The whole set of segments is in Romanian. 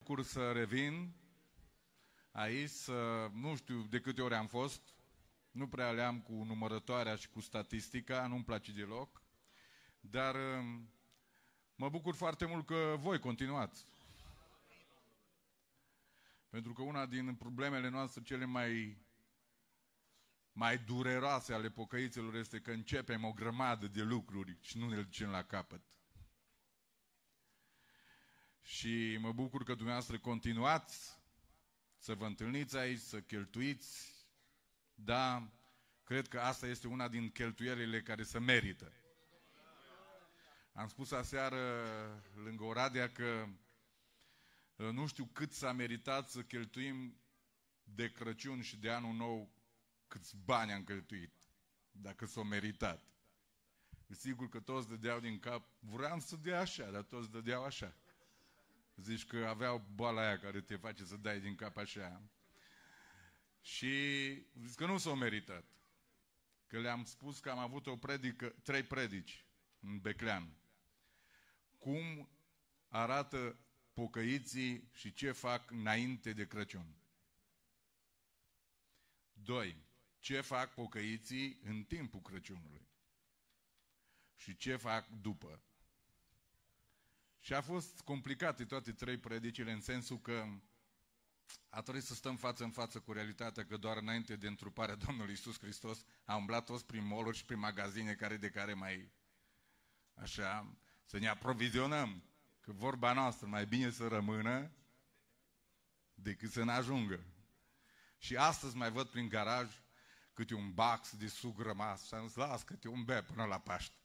bucur să revin aici, nu știu de câte ori am fost, nu prea le-am cu numărătoarea și cu statistica, nu-mi place deloc, dar mă bucur foarte mult că voi continuați. Pentru că una din problemele noastre cele mai dureroase ale pocăiților este că începem o grămadă de lucruri și nu ne ducem la capăt. Și mă bucur că dumneavoastră continuați să vă întâlniți aici, să cheltuiți. Da, cred că asta este una din cheltuielile care se merită. Am spus aseară lângă Oradea că nu știu cât s-a meritat să cheltuim de Crăciun și de Anul Nou, câți bani am cheltuit, dacă s-o meritat. Sigur că toți dădeau din cap, vreau să dea așa, dar toți dădeau așa. Zici că aveau boala aia care te face să dai din cap așa. Și zic că nu s-o meritat. Că le-am spus că am avut 3 predici în Beclean. Cum arată pocăiții și ce fac înainte de Crăciun. 2. Ce fac pocăiții în timpul Crăciunului. Și ce fac după. Și a fost complicate toate 3 predicile în sensul că a trebuit să stăm față în față cu realitatea că doar înainte de întruparea Domnului Iisus Hristos a umblat toți prin mall-uri și prin magazine care de care mai așa, să ne aprovizionăm. Că vorba noastră mai bine să rămână decât să ne ajungă. Și astăzi mai văd prin garaj câte un box de suc rămas și am zis, las câte un bea până la Paște.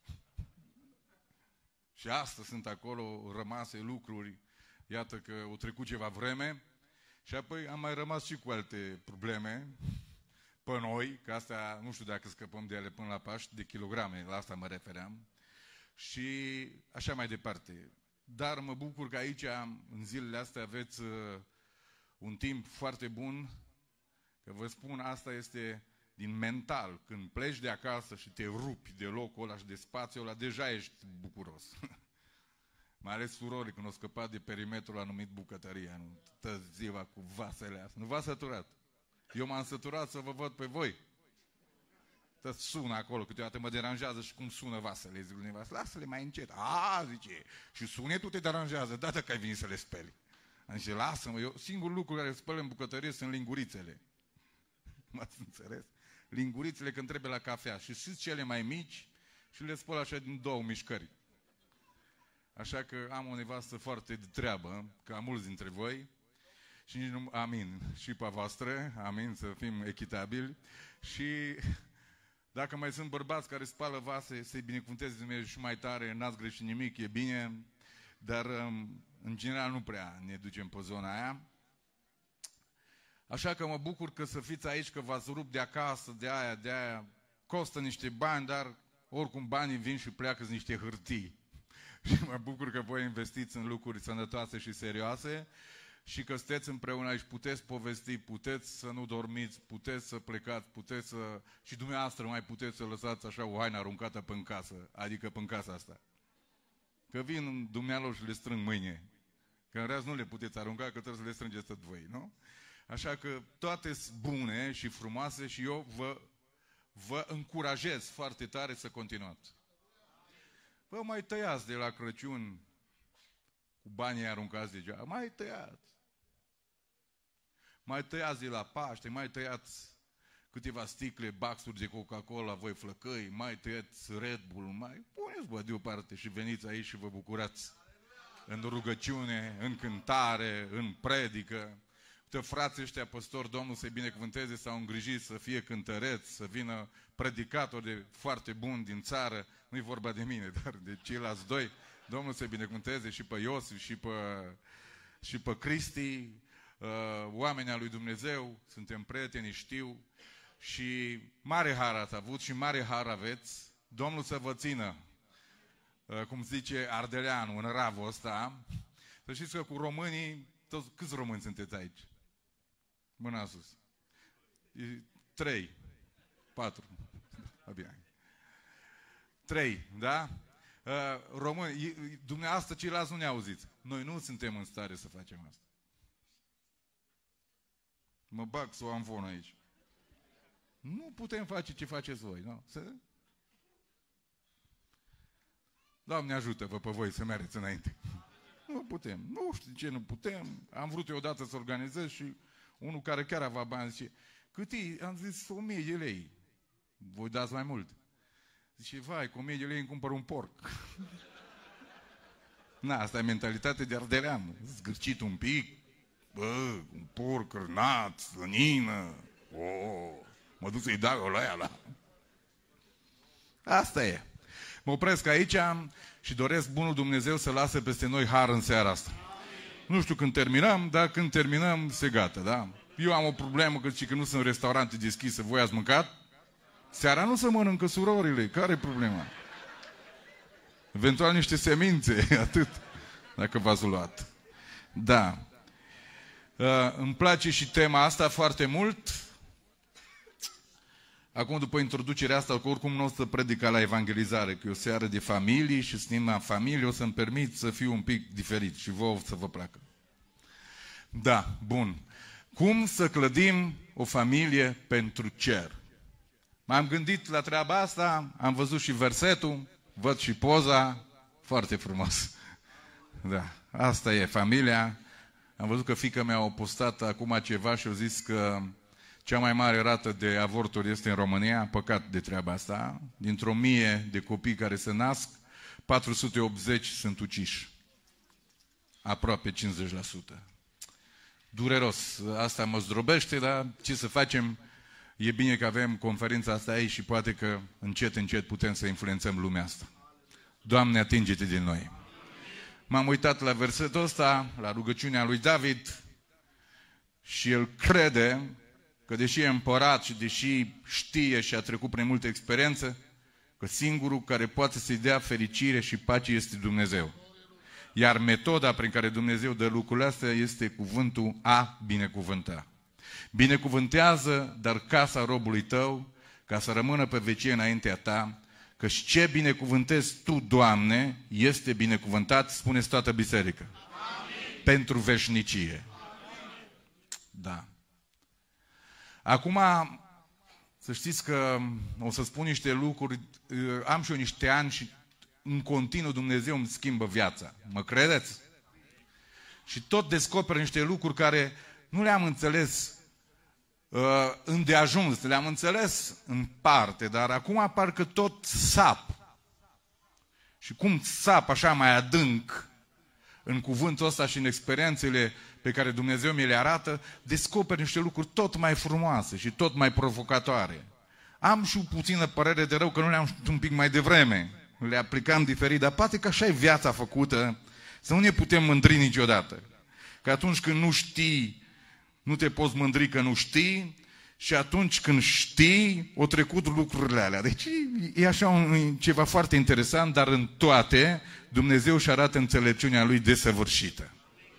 Și astăzi sunt acolo rămase lucruri, iată că au trecut ceva vreme și apoi am mai rămas și cu alte probleme pe noi, că astea nu știu dacă scăpăm de ele până la Paște, de kilograme, la asta mă refeream. Și așa mai departe. Dar mă bucur că aici, în zilele astea, aveți un timp foarte bun, că vă spun, asta este din mental. Când pleci de acasă și te rupi de locul ăla și de spațiul ăla, deja ești bucuros. Mai ales surorii, când au scăpat de perimetrul anumit bucătăria, nu tă ziua cu vasele astea. Nu v-a săturat. Eu m-am săturat să vă văd pe voi. Tă sună acolo, câteodată mă deranjează și cum sună vasele. Zic lui nevastă, lasă-le mai încet. A, zice, și sunetul te deranjează, da, că ai venit să le speli. Am zis, lasă-mă, eu singurul lucru care spăl în bucătărie sunt lingurițele. M-ați înțeles? Lingurițele când trebuie la cafea. Și sunt cele mai mici și le spăl așa din 2 mișcări. Așa că am o nevastă foarte de treabă, ca mulți dintre voi. Și nici nu, amin, și pe voastră, amin, să fim echitabili. Și dacă mai sunt bărbați care spală vase, să-i binecuvânteze Dumnezeu și mai tare, n-ați greșit nimic, e bine, dar în general nu prea ne ducem pe zona aia. Așa că mă bucur că să fiți aici, că v-ați rupt de acasă, de aia, costă niște bani, dar oricum banii vin și pleacă niște hârtii. Și mă bucur că voi investiți în lucruri sănătoase și serioase și că sunteți împreună aici, puteți povesti, puteți să nu dormiți, puteți să plecați, puteți să... și dumneavoastră mai puteți să lăsați așa o haină aruncată pe-n casă, adică pe-n casa asta. Că vin dumnealor și le strâng mâine. Că în rest nu le puteți arunca, că trebuie să le strângeți tot voi, nu? Așa că toate sunt bune și frumoase și eu vă încurajez foarte tare să continuați. Vă mai tăiați de la Crăciun cu banii aruncați degeaba, mai tăiați. Mai tăiați de la Paște, mai tăiați câteva sticle, baxuri de Coca-Cola, voi flăcăi, mai tăiați Red Bull, mai puneți-vă deoparte și veniți aici și vă bucurați în rugăciune, în cântare, în predică. Uite, frații ăștia păstori, Domnul să-i binecuvânteze, s-au îngrijit să fie cântăreți, să vină predicatori de foarte buni din țară. Nu-i vorba de mine, dar de ceilalți 2. Domnul să-i binecuvânteze și pe Iosif și pe Cristi, oamenii lui Dumnezeu, suntem prieteni, știu. Și mare har ați avut și mare har aveți. Domnul să vă țină, cum zice Ardeleanu, în ravul ăsta. Să știți că cu românii, câți români sunteți aici? Mâna sus. 3, 4. Abia. 3, da? Români, dumneavoastră ceilalți nu ne auziți. Noi nu suntem în stare să facem asta. Mă bag să o am fon aici. Nu putem face ce faceți voi, nu? Doamne ajută-vă pe voi să mergeți înainte. Nu putem. Nu știu ce nu putem. Am vrut eu odată să organizez și unul care chiar avea bani zice, cât e? Am zis 1000 de lei. Voi dați mai mult. Zice, vai, cu 1000 de lei îmi cumpăr un porc. Na, asta e mentalitate de ardelean. Zgârcit un pic. Bă, un porc cârnat, slănină. Mă duc să-i dau la ea la... Asta e. Mă opresc aici și doresc bunul Dumnezeu să lase peste noi har în seara asta. Nu știu când terminăm, dar când terminăm se gata, da? Eu am o problemă că nu sunt restaurante deschise. Voi ați mâncat? Seara nu se mănâncă, surorile. Care e problema? Eventual niște semințe, atât. Dacă v-ați luat. Da. Îmi place și tema asta foarte mult. Acum, după introducerea asta, că oricum nu o să predic la evangelizare, că e o seară de familii și stima familie, o să-mi permit să fiu un pic diferit și vouă să vă placă. Da, bun. Cum să clădim o familie pentru cer? M-am gândit la treaba asta, am văzut și versetul, văd și poza, foarte frumos. Da, asta e familia. Am văzut că fiica mea a postat acum ceva și a zis că cea mai mare rată de avorturi este în România, păcat de treaba asta. Dintr-o 1000 de copii care se nasc, 480 sunt uciși. Aproape 50%. Dureros. Asta mă zdrobește, dar ce să facem? E bine că avem conferința asta aici și poate că încet, încet putem să influențăm lumea asta. Doamne, atinge-te din noi. M-am uitat la versetul ăsta, la rugăciunea lui David și el crede că deși e împărat și deși știe și a trecut prin multe experiențe, că singurul care poate să-i dea fericire și pace este Dumnezeu. Iar metoda prin care Dumnezeu dă lucrurile astea este cuvântul a binecuvânta. Binecuvântează, dar casa robului tău, ca să rămână pe vecie înaintea ta, căci ce binecuvântezi tu, Doamne, este binecuvântat, spuneți toată biserica. Amin. Pentru veșnicie. Amin. Da. Acum, să știți că o să spun niște lucruri, am și eu niște ani și în continuu Dumnezeu îmi schimbă viața. Mă credeți? Și tot descoper niște lucruri care nu le-am înțeles îndeajuns, le-am înțeles în parte, dar acum parcă tot sap. Și cum sap așa mai adânc în cuvântul ăsta și în experiențele pe care Dumnezeu mi le arată, descoper niște lucruri tot mai frumoase și tot mai provocatoare. Am și o puțină părere de rău că nu le-am știut un pic mai devreme. Le aplicam diferit, dar poate că așa e viața făcută, să nu ne putem mândri niciodată. Că atunci când nu știi, nu te poți mândri că nu știi, și atunci când știi, o trecut lucrurile alea. Deci e așa ceva foarte interesant, dar în toate Dumnezeu își arată înțelepciunea Lui desăvârșită.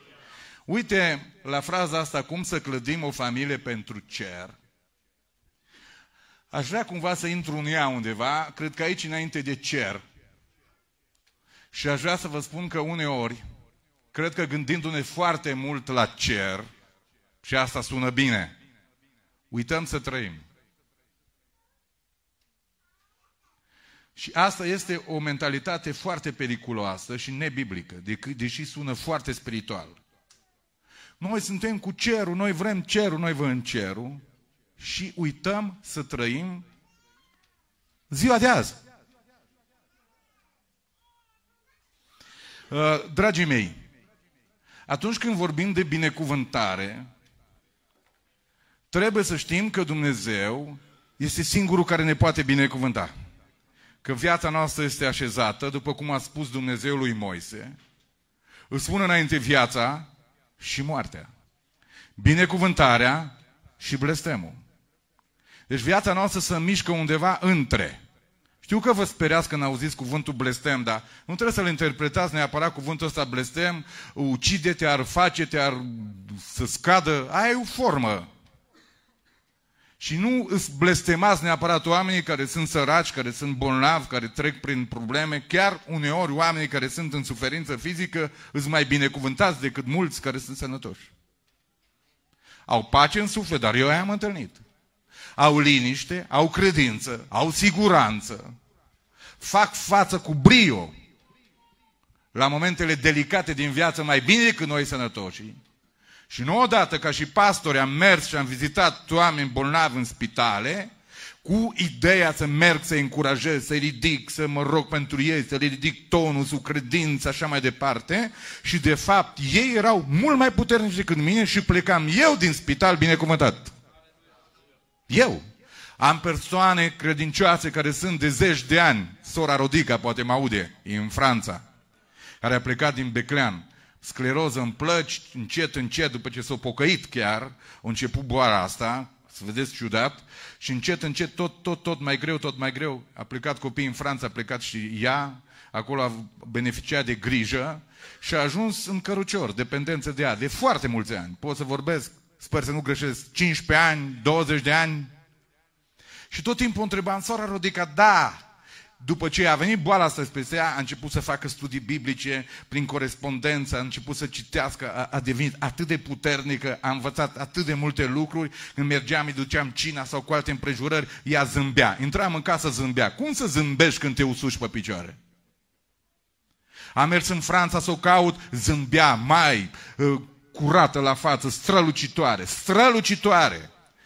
Uite la fraza asta, cum să clădim o familie pentru cer. Aș vrea cumva să intru în ea undeva, cred că aici înainte de cer. Și aș vrea să vă spun că uneori, cred că gândindu-ne foarte mult la cer, și asta sună bine, uităm să trăim. Și asta este o mentalitate foarte periculoasă și nebiblică, deși sună foarte spiritual. Noi suntem cu cerul, noi vrem cerul, noi vrem cerul și uităm să trăim ziua de azi. Dragii mei, atunci când vorbim de binecuvântare, trebuie să știm că Dumnezeu este singurul care ne poate binecuvânta. Că viața noastră este așezată, după cum a spus Dumnezeu lui Moise, îți spun înainte viața și moartea. Binecuvântarea și blestemul. Deci viața noastră se mișcă undeva între. Știu că vă speriați când auziți cuvântul blestem, dar nu trebuie să-l interpretați neapărat cuvântul ăsta blestem, ucide-te, ar face-te, ar să scadă. Aia e o formă. Și nu îți blestemați neapărat oamenii care sunt săraci, care sunt bolnavi, care trec prin probleme. Chiar uneori oamenii care sunt în suferință fizică îți mai binecuvântați decât mulți care sunt sănătoși. au pace în suflet, dar eu i-am întâlnit. Au liniște, au credință, au siguranță, fac față cu brio la momentele delicate din viață mai bine decât noi sănătoșii. Și nu odată, ca și pastori, am mers și am vizitat oameni bolnavi în spitale, cu ideea să merg, să-i încurajez, să-i ridic, să mă rog pentru ei, să le ridic tonul, cu credință, așa mai departe. Și de fapt, ei erau mult mai puternici decât mine și plecam eu din spital binecuvântat. Eu. Am persoane credincioase care sunt de zeci de ani, sora Rodica, poate mă aude, e în Franța, care a plecat din Beclean, scleroză în plăci, încet, încet, după ce s-a pocăit chiar, a început boala asta, să vedeți ciudat, și încet, încet, tot mai greu, a plecat copiii în Franța, a plecat și ea, acolo a beneficiat de grijă și a ajuns în cărucior, dependență de ea, de foarte mulți ani. Pot să vorbesc, sper să nu greșesc, 15 ani, 20 de ani. Și tot timpul întrebam, sora Rodica, da, după ce a venit boala asta peste ea, a început să facă studii biblice, prin corespondență, a început să citească, a devenit atât de puternică, a învățat atât de multe lucruri, când mergeam, îi duceam cina sau cu alte împrejurări, ea zâmbea. Intram în casă, zâmbea. Cum să zâmbești când te usuci pe picioare? Am mers în Franța să o caut, zâmbea, mai curată la față, strălucitoare, strălucitoare.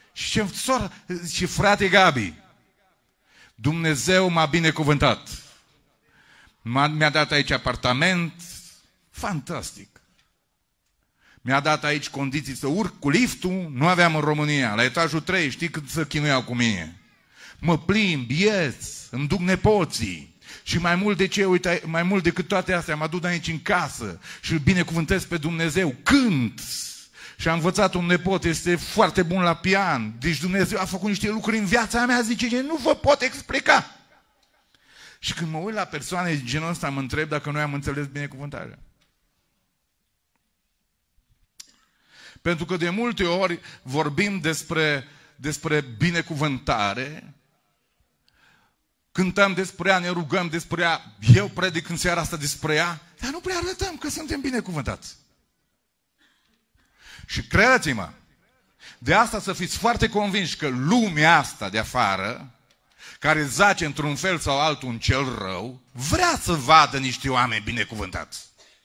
Și frate Gabi, Dumnezeu m-a binecuvântat. Mi-a dat aici apartament, fantastic. Mi-a dat aici condiții să urc cu liftul, nu aveam în România. La etajul 3, știi cât să chinuiau cu mine? Mă plimb, ies, îmi duc nepoții. Și mai mult de ce, uite, mai mult decât toate astea, mă aduc aici în casă și îl binecuvântez pe Dumnezeu. Cânt! Și a învățat un nepot, este foarte bun la pian. Deci Dumnezeu a făcut niște lucruri în viața mea, zice, nu vă pot explica. Și când mă uit la persoane de genul ăsta, mă întreb dacă noi am înțeles binecuvântarea. Pentru că de multe ori vorbim despre binecuvântare, cântăm despre ea, ne rugăm despre ea, eu predic în seara asta despre ea, dar nu prea arătăm că suntem binecuvântați. Și credeți-mă, de asta să fiți foarte convinși că lumea asta de afară, care zace într-un fel sau altul în cel rău, vrea să vadă niște oameni binecuvântați.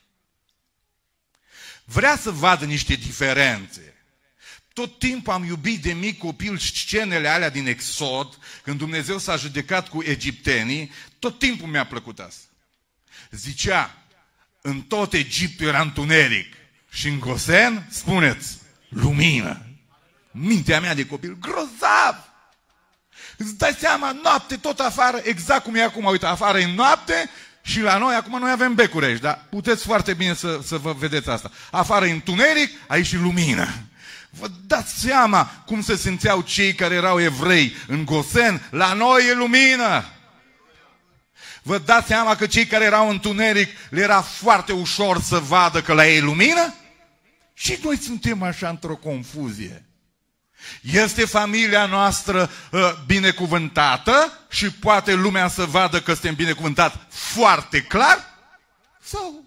Vrea să vadă niște diferențe. Tot timpul am iubit de mic copil scenele alea din Exod, când Dumnezeu s-a judecat cu egiptenii, tot timpul mi-a plăcut asta. Zicea, în tot Egiptul era întuneric. Și în Gosen, spuneți, lumină. Mintea mea de copil, grozav! Îți dai seama, noapte tot afară, exact cum e acum, uite, afară e noapte și la noi, acum noi avem becuri aici, dar puteți foarte bine să vă vedeți asta. Afară e întuneric, aici e lumină. Vă dați seama cum se simțeau cei care erau evrei în Gosen, la noi e lumină. Vă dați seama că cei care erau în întuneric le era foarte ușor să vadă că la ei e lumină? Și noi suntem așa într-o confuzie. Este familia noastră binecuvântată și poate lumea să vadă că suntem binecuvântați foarte clar? Sau?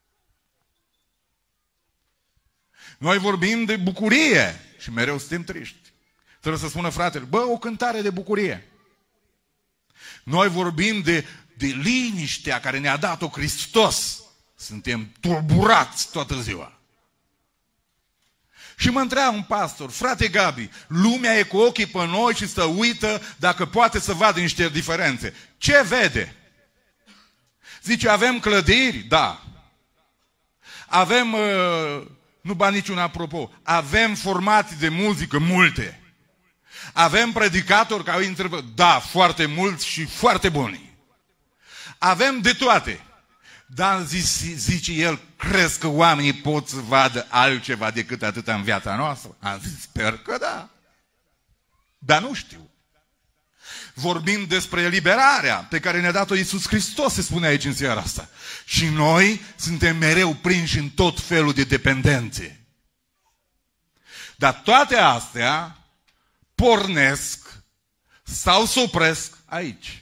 Noi vorbim de bucurie și mereu suntem triști. Trebuie să spună fratele, bă, o cântare de bucurie. Noi vorbim de liniștea care ne-a dat-o Hristos. Suntem tulburați toată ziua. Și mă întreabă un pastor, frate Gabi, lumea e cu ochii pe noi și să uită dacă poate să vadă niște diferențe. Ce vede? Zice, avem clădiri? Da. Avem, nu ba niciun apropo, avem formații de muzică multe. Avem predicatori care întreabă, da, foarte mulți și foarte buni. Avem de toate. Dar zice el, crezi că oamenii pot să vadă altceva decât atâta în viața noastră? Am zis, sper că da. Dar nu știu. Vorbim despre eliberarea pe care ne-a dat-o Iisus Hristos, se spune aici în seara asta. Și noi suntem mereu prinși în tot felul de dependențe. Dar toate astea pornesc sau se opresc aici.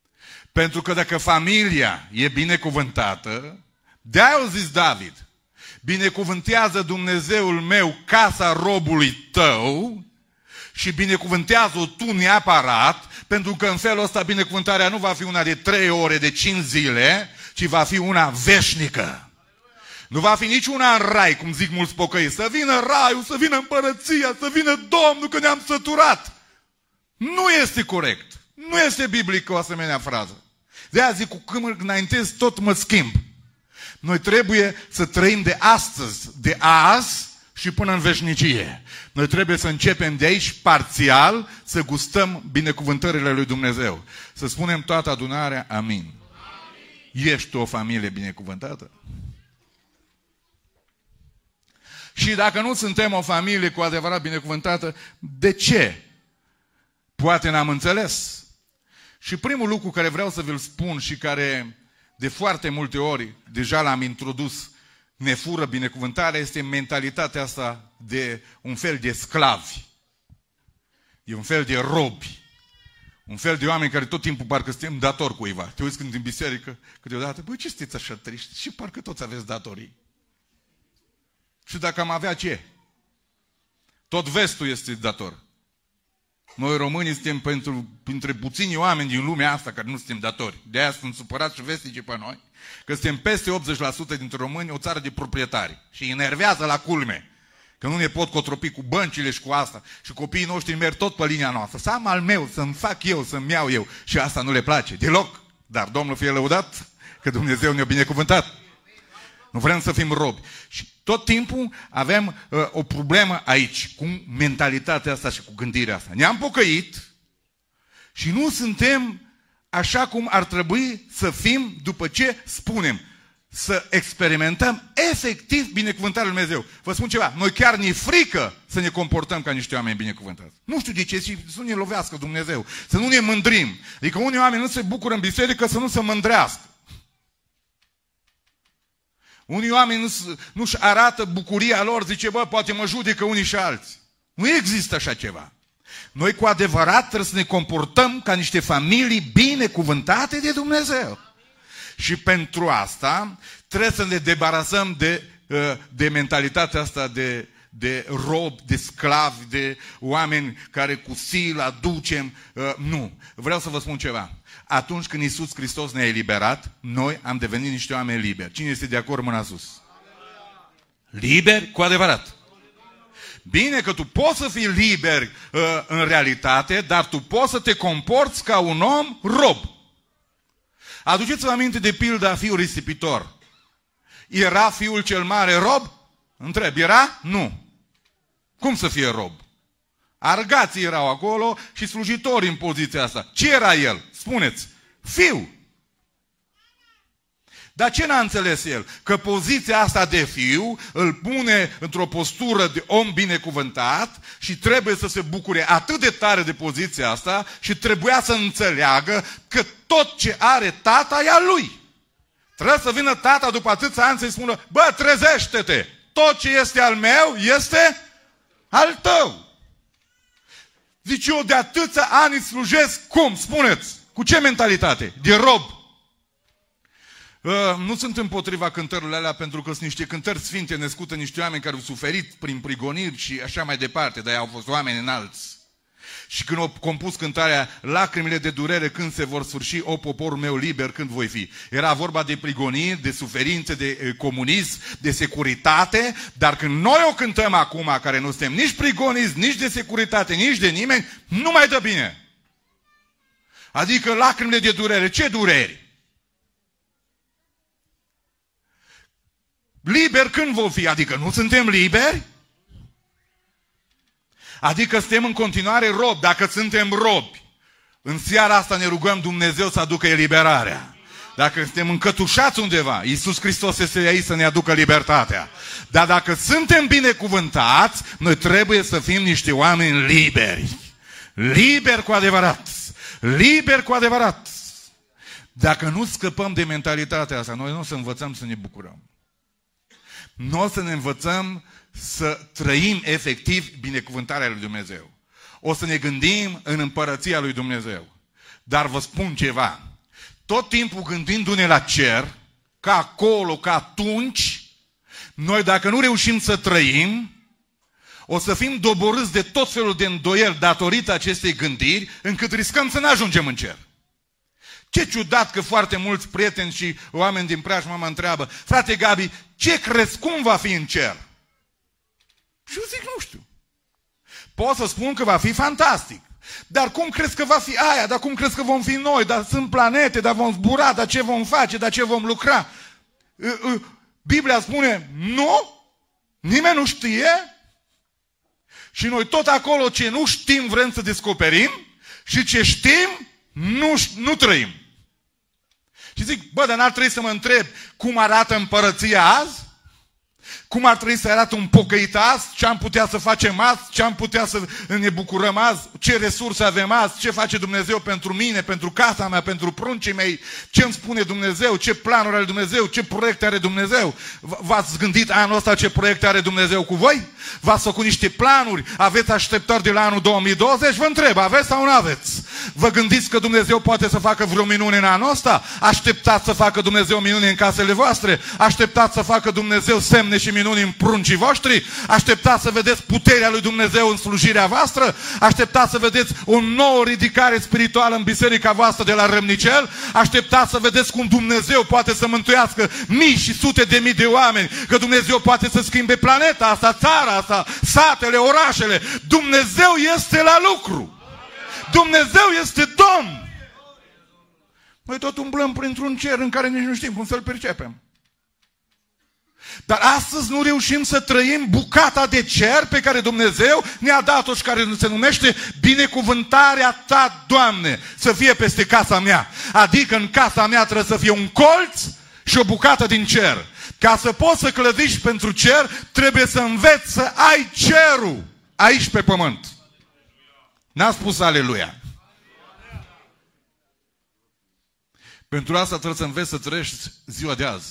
Pentru că dacă familia e binecuvântată, de-aia a zis David, binecuvântează Dumnezeul meu casa robului tău și binecuvântează-o tu neapărat, pentru că în felul ăsta binecuvântarea nu va fi una de 3 ore, de 5 zile, ci va fi una veșnică. Nu va fi nici una în rai, cum zic mulți pocăiți. Să vină raiul, să vină împărăția, să vină Domnul, că ne-am săturat. Nu este corect. Nu este biblică o asemenea frază. De-aia zic, cu când înaintez, tot mă schimb. Noi trebuie să trăim de astăzi, de azi și până în veșnicie. Noi trebuie să începem de aici, parțial, să gustăm binecuvântările lui Dumnezeu. Să spunem toată adunarea, amin. Ești tu o familie binecuvântată? Și dacă nu suntem o familie cu adevărat binecuvântată, de ce? Poate n-am înțeles. Și primul lucru care vreau să vi-l spun și care de foarte multe ori deja l-am introdus, ne fură binecuvântarea, este mentalitatea asta de un fel de sclavi. E un fel de robi. Un fel de oameni care tot timpul parcă suntem datori cuiva. Te uiți când în biserică, câteodată, băi, ce sunteți așa triști? Și parcă toți aveți datorii. Și dacă am avea ce? Tot vestul este dator. Noi românii suntem printre puțini oameni din lumea asta care nu suntem datori. De aia sunt supărați și vestice pe noi, că suntem peste 80% dintre români o țară de proprietari. Și enervează la culme, că nu ne pot cotropi cu băncile și cu asta. Și copiii noștri merg tot pe linia noastră. Să am al meu, să-mi fac eu, să-mi iau eu. Și asta nu le place deloc. Dar Domnul fie lăudat că Dumnezeu ne-a binecuvântat. Nu vrem să fim robi. Și tot timpul avem o problemă aici, cu mentalitatea asta și cu gândirea asta. Ne-am pocăit și nu suntem așa cum ar trebui să fim după ce spunem. Să experimentăm efectiv binecuvântarea lui Dumnezeu. Vă spun ceva, noi chiar ne frică să ne comportăm ca niște oameni binecuvântați. Nu știu de ce, și să nu ne lovească Dumnezeu, să nu ne mândrim. Adică unii oameni nu se bucură în biserică să nu se mândrească. Unii oameni nu-și arată bucuria lor, zice, bă, poate mă judecă unii și alții. Nu există așa ceva. Noi cu adevărat trebuie să ne comportăm ca niște familii binecuvântate de Dumnezeu. Și pentru asta trebuie să ne debarasăm de mentalitatea asta de robi, de sclavi, de oameni care cu sila ducem. Nu. Vreau să vă spun ceva. Atunci când Iisus Hristos ne-a eliberat, noi am devenit niște oameni liberi. Cine este de acord, mâna sus? Liberi cu adevărat. Bine că tu poți să fii liber în realitate, dar tu poți să te comporți ca un om rob. Aduceți-vă aminte de pilda fiul risipitor. Era fiul cel mare rob? Întreb, era? Nu. Cum să fie rob? Argații erau acolo și slujitori în poziția asta. Ce era el? Spuneți. Fiu. Dar ce n-a înțeles el? Că poziția asta de fiu îl pune într-o postură de om binecuvântat și trebuie să se bucure atât de tare de poziția asta și trebuia să înțeleagă că tot ce are tata e al lui. Trebuie să vină tata după atâția ani să-i spună, bă, trezește-te! Tot ce este al meu este al tău. Zice, eu de atâția ani îți slujesc, cum? Spuneți, cu ce mentalitate? De rob. Nu sunt împotriva cântărilor alea, pentru că sunt niște cântări sfinte născute niște oameni care au suferit prin prigoniri și așa mai departe, dar ei au fost oameni înalți. Și când au compus cântarea Lacrimile de durere când se vor sfârși, o poporul meu liber când voi fi. Era vorba de prigoniri, de suferințe, de comunism, de securitate, dar când noi o cântăm acum, care nu suntem nici prigoniți, nici de securitate, nici de nimeni, nu mai dă bine. Adică lacrimile de durere. Ce dureri? Liber când vom fi? Adică nu suntem liberi? Adică suntem în continuare robi. Dacă suntem robi, în seara asta ne rugăm Dumnezeu să aducă eliberarea. Dacă suntem încătușați undeva, Iisus Hristos este aici să ne aducă libertatea. Dar dacă suntem binecuvântați, noi trebuie să fim niște oameni liberi. Liberi cu adevărat. Liberi cu adevărat. Dacă nu scăpăm de mentalitatea asta, noi nu o să învățăm să ne bucurăm. Nu o să ne învățăm să trăim efectiv binecuvântarea lui Dumnezeu. O să ne gândim în împărăția lui Dumnezeu. Dar vă spun ceva. Tot timpul gândindu-ne la cer, ca acolo, ca atunci, Noi dacă nu reușim să trăim, o să fim doborâți de tot felul de îndoieli datorită acestei gândiri, încât riscăm să nu ajungem în cer. Ce ciudat că foarte mulți prieteni și oameni din preajmă mă întreabă: frate Gabi, ce crezi, cum va fi în cer? Și eu zic, nu știu. Pot să spun că va fi fantastic. Dar cum crezi că va fi aia? Dar cum crezi că vom fi noi? Dar sunt planete, dar vom zbura, dar ce vom face, dar ce vom lucra? Biblia spune, nu, nimeni nu știe și noi tot acolo ce nu știm vrem să descoperim și ce știm nu trăim. Și zic, bă, dar n-ar trebui să mă întreb cum arată împărăția azi? Cum ar trebui să arate un pocăit azi? Ce am putea să facem azi? Ce am putea să ne bucurăm azi? Ce resurse avem azi? Ce face Dumnezeu pentru mine, pentru casa mea, pentru pruncii mei? Ce îmi spune Dumnezeu? Ce planuri are Dumnezeu? Ce proiecte are Dumnezeu? V-ați gândit anul ăsta ce proiecte are Dumnezeu cu voi? V-ați făcut niște planuri? Aveți așteptări de la anul 2020? Vă întreb, aveți sau nu aveți? Vă gândiți că Dumnezeu poate să facă vreo minune în anul ăsta? Așteptați să facă Dumnezeu minune în casele voastre? Așteptați să facă Dumnezeu semne și minuni în pruncii voștri? Așteptați să vedeți puterea lui Dumnezeu în slujirea voastră? Așteptați să vedeți o nouă ridicare spirituală în biserica voastră de la Râmnicel? Așteptați să vedeți cum Dumnezeu poate să mântuiască mii și sute de mii de oameni? Că Dumnezeu poate să schimbe planeta asta, țara asta, satele, orașele. Dumnezeu este la lucru. Dumnezeu este Domn. Noi tot umblăm printr-un cer în care nici nu știm cum să-l percepem. Dar astăzi nu reușim să trăim bucata de cer pe care Dumnezeu ne-a dat-o și care se numește binecuvântarea ta, Doamne, să fie peste casa mea. Adică în casa mea trebuie să fie un colț și o bucată din cer. Ca să poți să clădiști pentru cer, trebuie să înveți să ai cerul aici pe pământ. N-a spus aleluia. Pentru asta trebuie să înveți să trăiești ziua de azi.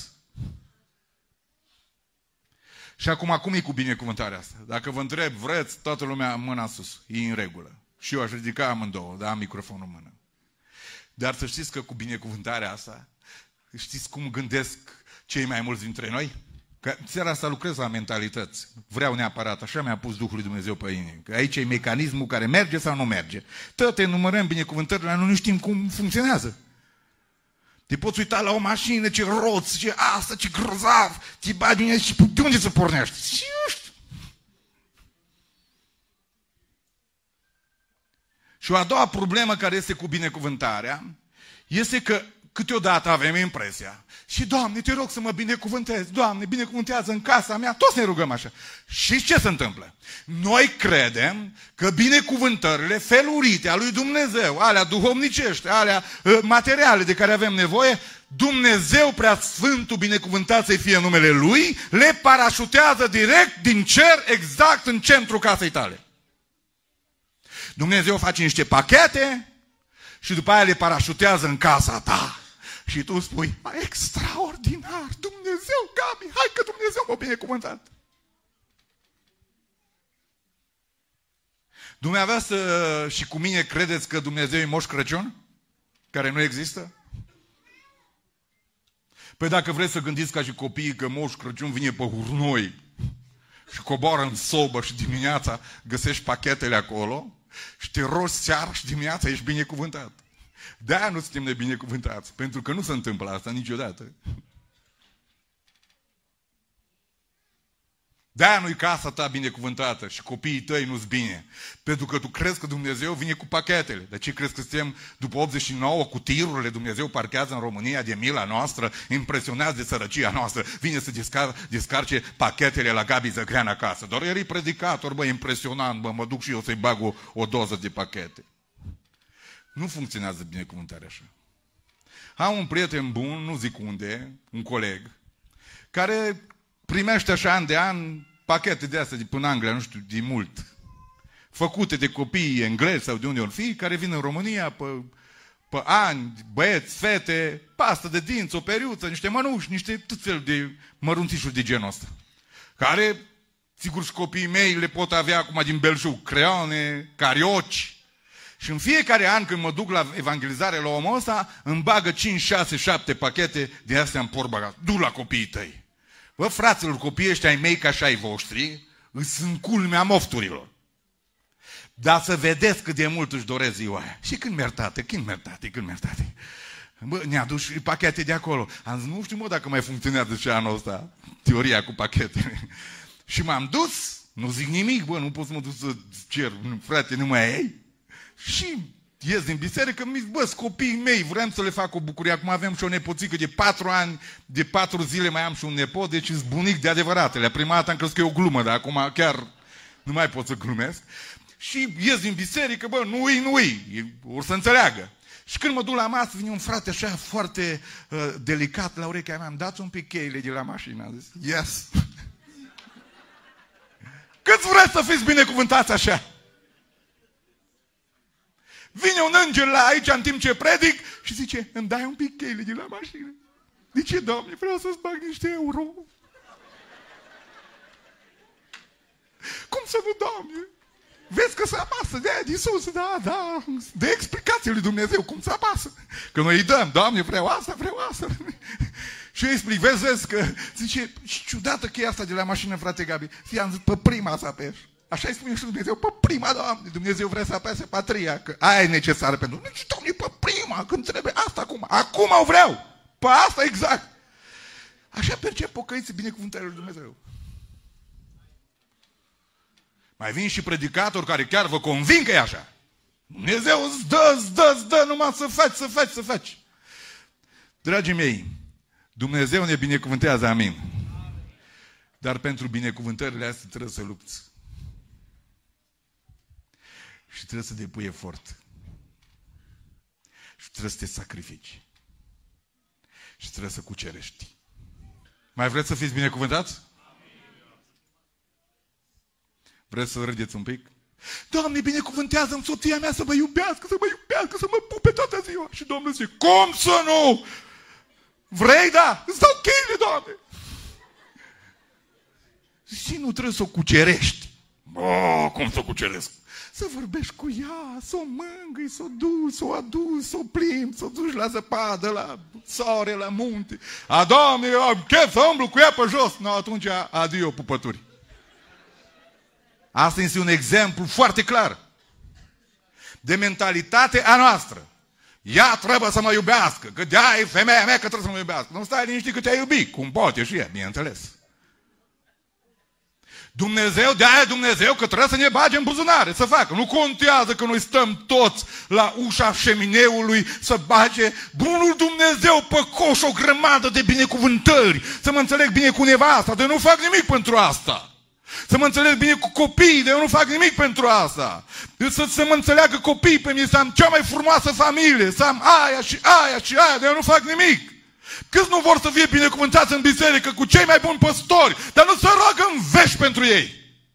Și acum e cu binecuvântarea asta? Dacă vă întreb, vreți, toată lumea mâna sus. E în regulă. Și eu aș ridica amândouă, dar am microfonul în mână. Dar să știți că cu binecuvântarea asta, știți cum gândesc cei mai mulți dintre noi? Că seara asta lucrez la mentalități. Vreau neapărat, așa mi-a pus Duhul lui Dumnezeu pe inimă. Că aici e mecanismul care merge sau nu merge. Toate numărăm binecuvântările, nu știm cum funcționează. Te poți uita la o mașină, ce roți, ce asta, ce grozav, te bagi în ea și de unde să pornești? Și nu știu. Și o a doua problemă care este cu binecuvântarea este că câteodată avem impresia și Doamne, te rog să mă binecuvântezi, Doamne, binecuvântează în casa mea, toți ne rugăm așa. Și ce se întâmplă? Noi credem că binecuvântările felurite a lui Dumnezeu, alea duhovnicești, alea materiale de care avem nevoie, Dumnezeu Preasfântul, binecuvântat să-i fie numele Lui, le parașutează direct din cer, exact în centrul casei tale. Dumnezeu face niște pachete și după aia le parașutează în casa ta. Și tu spui, extraordinar, Dumnezeu, Gabi, hai că Dumnezeu m-a binecuvântat. Dumneavoastră și cu mine credeți că Dumnezeu e Moș Crăciun? Care nu există? Păi dacă vreți să gândiți ca și copiii că Moș Crăciun vine pe hurnoi și coboară în sobă și dimineața găsești pachetele acolo și te rogi seara și dimineața ești binecuvântat. De-aia nu suntem nebinecuvântați, pentru că nu se întâmplă asta niciodată. De-aia nu-i casa ta binecuvântată și copiii tăi nu-s bine. Pentru că tu crezi că Dumnezeu vine cu pachetele. De ce crezi că suntem după 89 cu tirurile Dumnezeu parchează în România de mila noastră, impresionați de sărăcia noastră, vine să descarce pachetele la Gabi Zăgrean acasă. Doar el e predicator, bă, impresionant, bă, mă duc și eu să-i bag o doză de pachete. Nu funcționează binecuvântarea așa. Am un prieten bun, nu zic unde, un coleg, care primește așa an de an pachete de astea de până în Anglia, nu știu, de mult. Făcute de copii englezi sau de unde ori fi, care vin în România pe ani, băieți, fete, pastă de dinți, o periuță, niște mănuși, niște tot fel de mărunțișuri de genul ăsta. Care, sigur, și copiii mei le pot avea acum din belșug, creioane, carioci. Și în fiecare an când mă duc la evangelizare la omul ăsta, îmi bagă 5, 6, 7 pachete de astea în portbagaj. Du la copiii tăi. Bă, fraților, copiii ăștia ai mei ca și ai voștri sunt culmea mofturilor. Dar să vedeți cât de mult își doresc ziua aia. Și când merg tate, când merg tate. Bă, ne-a dus și pachete de acolo. Am zis, nu știu, mă, dacă mai funcționează și anul ăsta teoria cu pachete. Și m-am dus, nu zic nimic, bă, nu pot să mă duc să cer, frate, nu mai ai? Și ies din biserică, mi zic, bă, copiii mei, vreau să le fac o bucurie. Acum avem și o nepoțică de 4 ani, de 4 zile mai am și un nepot, deci sunt bunic de adevăratele. Prima dată am crezut că e o glumă, dar acum chiar nu mai pot să glumesc. Și ies din biserică, bă, nu ui, o să înțeleagă. Și când mă duc la masă, vine un frate așa foarte delicat la urechea mea, îmi dați un pic cheile de la mașină. Am zis, yes. Câți vreți să fiți binecuvântați așa? Vine un înger la aici în timp ce predic și zice, îmi dai un pic cheile de la mașină. De ce, Doamne, vreau să-ți bag niște euro. Cum să nu, Doamne? Vezi că se apasă de aia de sus, da, de explicație lui Dumnezeu, cum se apasă. Că noi îi dăm, Doamne, vreau asta. Și eu îi explic, vezi că, zice, și ciudată că e asta de la mașină, frate Gabi. I-am zis, pe prima să apeși. Așa îi spune și Dumnezeu, pe prima, Doamne, Dumnezeu vrea să apese pe a treia, că aia e necesară pentru noi. Doamne, pe prima, când trebuie, asta acum o vreau, pe asta exact. Așa percep pocăiții binecuvântările lui Dumnezeu. Mai vin și predicatori care chiar vă convin că e așa. Dumnezeu îți dă, numai să faci. Dragii mei, Dumnezeu ne binecuvântează, amin. Dar pentru binecuvântările astea trebuie să lupți. Și trebuie să depui efort. Și trebuie să te sacrifici. Și trebuie să cucerești. Mai vreți să fiți binecuvântați? Vreți să râdeți un pic? Doamne, binecuvântează-mi soția mea să mă iubească, să mă pupe toată ziua. Și Domnul zice, cum să nu? Vrei, da? Îți dau cheile, Doamne. Și nu trebuie să o cucerești. Cum să o cuceresc? Să vorbești cu ea, să o mângâi, să o duci, să o aduci, să o plimbi, să o duci la zăpadă, la soare, la munte. Doamne, eu am chef să umblu cu ea pe jos. No, atunci adio pupături. Asta este un exemplu foarte clar de mentalitate a noastră. Ea trebuie să mă iubească, că de-aia e femeia mea că trebuie să mă iubească. Nu stai liniștit că te-a iubit, cum poate și ea, bineînțeles. Dumnezeu, de-aia Dumnezeu că trebuie să ne bage în buzunare, să facă. Nu contează că noi stăm toți la ușa șemineului să bage bunul Dumnezeu pe coș o grămadă de binecuvântări. Să mă înțeleg bine cu nevasta, de nu fac nimic pentru asta. Să mă înțeleg bine cu copiii, de eu nu fac nimic pentru asta. Să mă înțeleagă copiii pe mine, să am cea mai frumoasă familie, să am aia și aia și aia, de eu nu fac nimic. Câți nu vor să fie binecuvântați în biserică cu cei mai buni păstori, dar nu se roagă în vești pentru ei.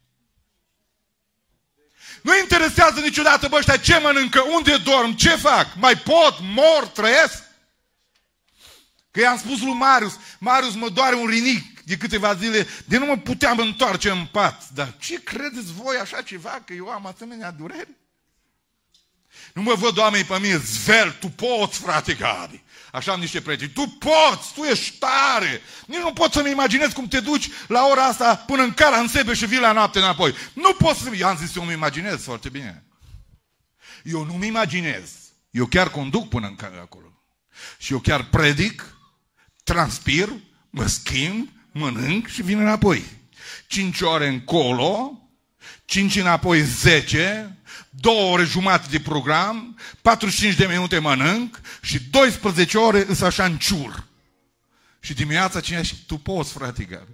Nu interesează niciodată, bă, ăștia ce mănâncă, unde dorm, ce fac, mai pot, mor, trăiesc. Că i-am spus lui Marius, mă doare un rinic de câteva zile, de nu mă puteam întoarce în pat. Dar ce credeți voi așa ceva, că eu am asemenea dureri? Nu mă văd oamenii pe mine, zvel, tu poți, frate Gabi. Așa am niște prieteni, tu poți, tu ești tare. Nici nu pot să-mi imaginez cum te duci la ora asta până în Cara, în Sebe și vii la noapte înapoi. Nu pot să... I-am zis, eu nu-mi imaginez foarte bine. Eu nu-mi imaginez. Eu chiar conduc până în Cara acolo. Și eu chiar predic, transpir, mă schimb, mănânc și vin înapoi. 5 ore încolo, 5 înapoi 10, 2 ore jumate de program, 45 de minute mănânc și 12 ore îs așa în ciur. Și dimineața cineva și tu poți, frate Gabi.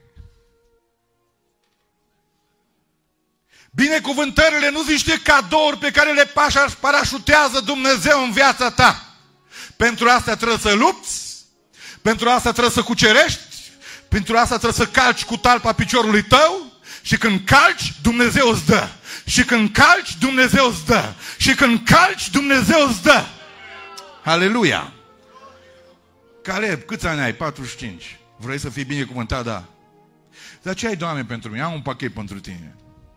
Binecuvântările nu sunt niște cadouri pe care le parașutează Dumnezeu în viața ta. Pentru asta trebuie să lupți, pentru asta trebuie să cucerești, pentru asta trebuie să calci cu talpa piciorului tău și când calci, Dumnezeu îți dă. Și când calci, Dumnezeu îți dă. Și când calci, Dumnezeu îți dă. Aleluia! Caleb, câți ani ai? 45. Vrei să fii binecuvântat? Da. Dar ce ai, Doamne, pentru mine? Am un pachet pentru tine.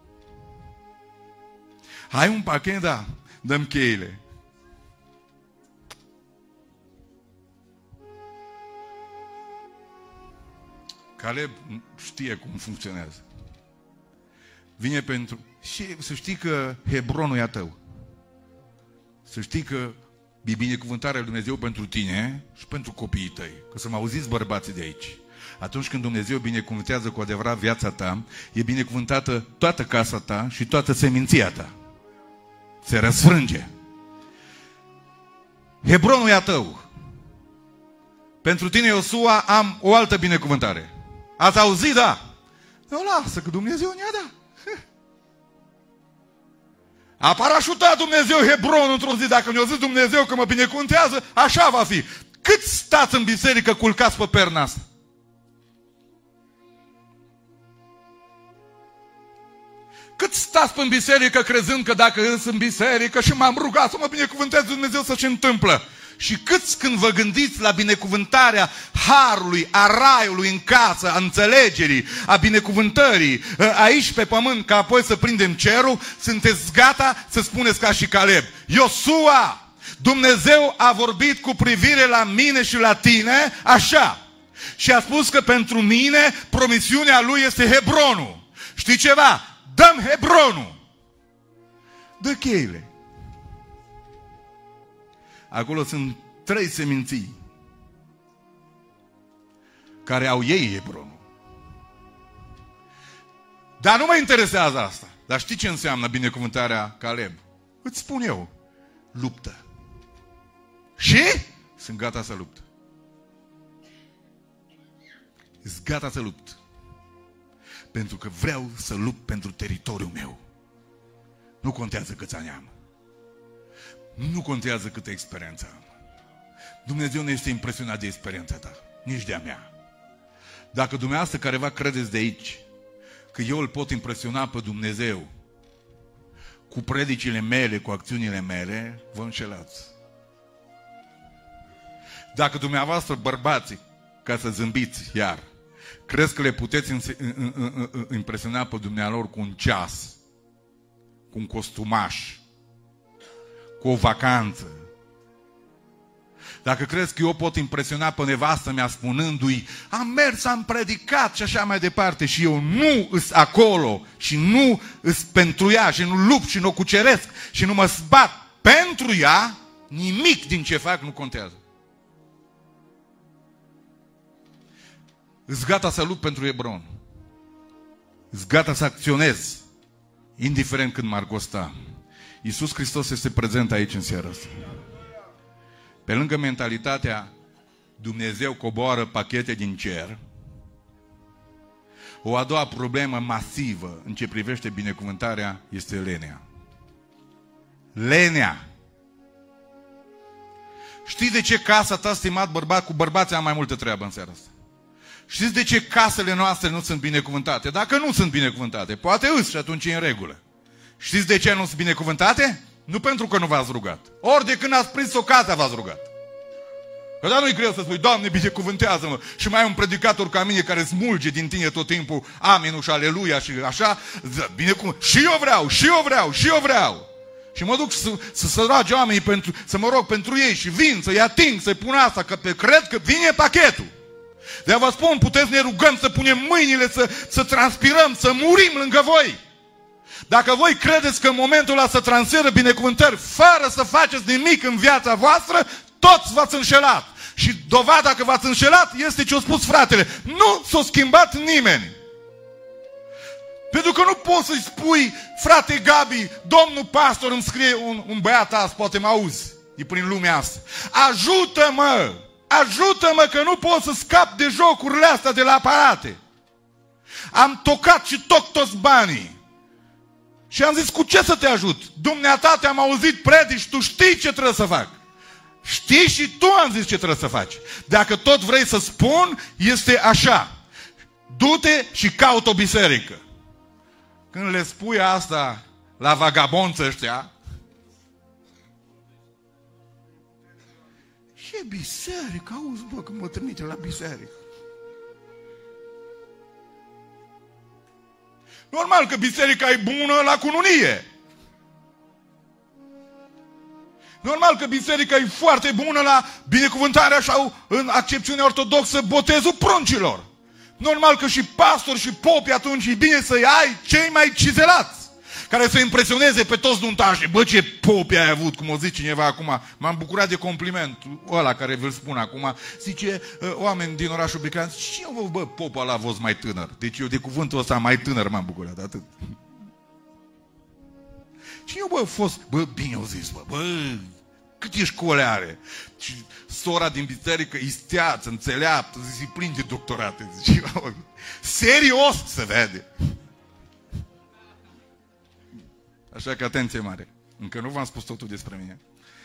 Ai un pachet? Da. Dăm cheile. Caleb știe cum funcționează. Vine pentru... Și să știi că Hebronul e a tău. Să știi că e binecuvântarea lui Dumnezeu pentru tine și pentru copiii tăi. Că să mă auziți bărbații de aici. Atunci când Dumnezeu binecuvântează cu adevărat viața ta, e binecuvântată toată casa ta și toată seminția ta. Se răsfrânge. Hebronul e a tău. Pentru tine, Iosua, am o altă binecuvântare. Ați auzit, da? Nu, lasă că Dumnezeu ne-a dat. A parașutat Dumnezeu Hebron într-o zi. Dacă mi-a zis Dumnezeu că mă binecuvântează, așa va fi. Cât stați în biserică culcați pe perna asta? Cât stați în biserică crezând că dacă îs în biserică și m-am rugat să mă binecuvânteze Dumnezeu să se întâmplă? Și câți când vă gândiți la binecuvântarea harului, a raiului în casă, a înțelegerii, a binecuvântării, aici pe pământ, ca apoi să prindem cerul, sunteți gata să spuneți ca și Caleb: Iosua, Dumnezeu a vorbit cu privire la mine și la tine așa. Și a spus că pentru mine promisiunea lui este Hebronul. Știi ceva? Dăm Hebronul. Dă cheile. Acolo sunt 3 seminții care au ei Hebronul. Dar nu mă interesează asta. Dar știi ce înseamnă binecuvântarea Caleb? Îți spun eu. Luptă. Și sunt gata să lupt. Sunt gata să lupt. Pentru că vreau să lupt pentru teritoriul meu. Nu contează câți ani am. Nu contează câtă experiență am. Dumnezeu nu este impresionat de experiența ta, nici de a mea. Dacă dumneavoastră careva credeți de aici că eu îl pot impresiona pe Dumnezeu cu predicile mele, cu acțiunile mele, vă înșelați. Dacă dumneavoastră, bărbații, ca să zâmbiți iar, crezi că le puteți impresiona pe dumnealor cu un ceas, cu un costumaș, cu o vacanță. Dacă crezi că eu pot impresiona pe nevastă mea spunându-i: am mers, am predicat și așa mai departe, și eu nu îs acolo și nu îs pentru ea și nu lupt și nu o cuceresc și nu mă zbat pentru ea, nimic din ce fac nu contează. Îs gata să lupt pentru Hebron. Îs gata să acționez, indiferent cât m-ar costa. Iisus Hristos este prezent aici în seara asta. Pe lângă mentalitatea Dumnezeu coboară pachete din cer, o a doua problemă masivă în ce privește binecuvântarea este lenea. Lenea. Știi de ce casa ta, stimat bărbat, cu bărbații am mai multă treabă în seara asta? Știți de ce casele noastre nu sunt binecuvântate? Dacă nu sunt binecuvântate, poate îs și atunci e în regulă. Știți de ce nu sunt binecuvântate? Nu pentru că nu v-ați rugat. Ori de când ați prins ocazia v-ați rugat. Că dar nu-i greu să spui: Doamne, binecuvântează-mă. Și mai ai un predicator ca mine care smulge din tine tot timpul amenul și aleluia și așa. Și eu vreau, și eu vreau, și eu vreau. Și mă duc să roage oamenii să mă rog pentru ei și vin să-i ating, să-i pun asta, că cred că vine pachetul. De-aia vă spun, puteți să ne rugăm, să punem mâinile, să transpirăm, să murim lângă voi. Dacă voi credeți că în momentul ăla să transferă binecuvântări fără să faceți nimic în viața voastră, toți v-ați înșelat. Și dovada că v-ați înșelat este ce a spus fratele. Nu s-a schimbat nimeni. Pentru că nu poți să-i spui: frate Gabi, domnul pastor îmi scrie un băiat azi, poate mă auzi, e prin lumea asta. Ajută-mă! Ajută-mă că nu pot să scap de jocurile astea de la aparate. Am tocat și toc toți banii. Și am zis: cu ce să te ajut? Dumneata te-am auzit predici, tu știi ce trebuie să fac. Știi și tu, am zis, ce trebuie să faci. Dacă tot vrei să spun, este așa: du-te și caut o biserică. Când le spui asta la vagabonți ăștia: ce biserică? Auzi, bă, că mă trimite la biserică. Normal că biserica e bună la cununie. Normal că biserica e foarte bună la binecuvântarea sau în accepțiunea ortodoxă botezul pruncilor. Normal că și pastori și popi atunci e bine să-i ai cei mai cizelați, care să impresioneze pe toți nuntașii. Bă, ce popi ai avut, cum o zice cineva acum. M-am bucurat de complimentul ăla care vi-l spun acum. Zice, oameni din orașul Biclan, și eu, bă, popul ăla a fost mai tânăr. Deci eu de cuvântul ăsta mai tânăr m-am bucurat, atât. Și eu, bă, a fost, bă, bine au zis, bă, câte școli are? Și sora din biserică isteață, înțeleaptă, zice, plin de doctorate. Zice, serios se vede. Așa că atenție mare. Încă nu v-am spus totul despre mine.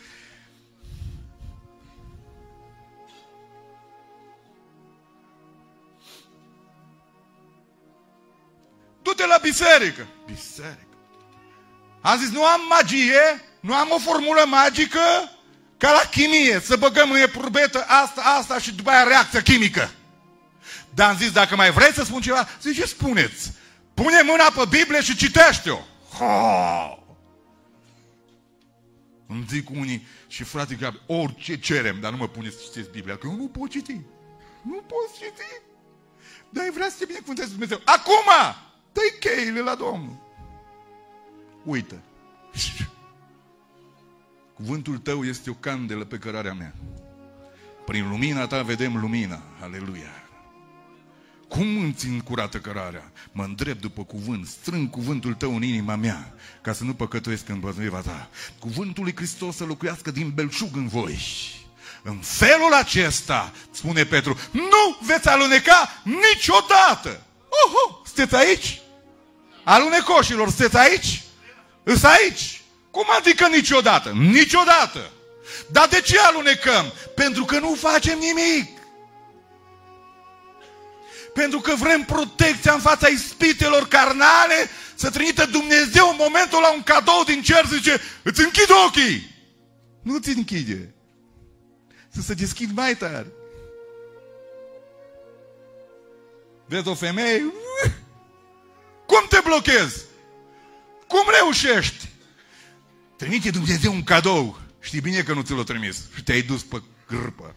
Du-te la biserică. Biserică. Am zis, nu am magie, nu am o formulă magică ca la chimie, să băgăm în epurbetă asta și după aia reacția chimică. Dar am zis, dacă mai vreți să spun ceva, zice, spuneți. Pune mâna pe Biblie și citește-o. Îmi zic unii, și frate Gabi, orice cerem, dar nu mă puneți să citeți Biblia, că eu nu pot citi. Nu pot citi. Dar vrea să te binecuvântezi Dumnezeu. Acum! Dă-i cheile la Domnul. Uită. Cuvântul tău este o candelă pe cărarea mea. Prin lumina ta vedem lumina. Aleluia. Cum îmi țin curată cărarea? Mă îndrept după cuvânt, strâng cuvântul tău în inima mea, ca să nu păcătuiesc în băznuiva ta. Cuvântul lui Hristos să locuiască din belșug în voi. În felul acesta, spune Petru, nu veți aluneca niciodată. Sunteți aici? Alunecoșilor, sunteți aici? Îs aici. Cum adică niciodată? Niciodată. Dar de ce alunecăm? Pentru că nu facem nimic. Pentru că vrem protecția în fața ispitelor carnale, să trimită Dumnezeu în momentul la un cadou din cer, zice, îți închid ochii. Nu ți închide. Să se deschid mai tare. Vezi o femeie? Cum te blochezi? Cum reușești? Trimite Dumnezeu un cadou. Știi bine că nu ți l-a trimis. Și te-ai dus pe grâpă.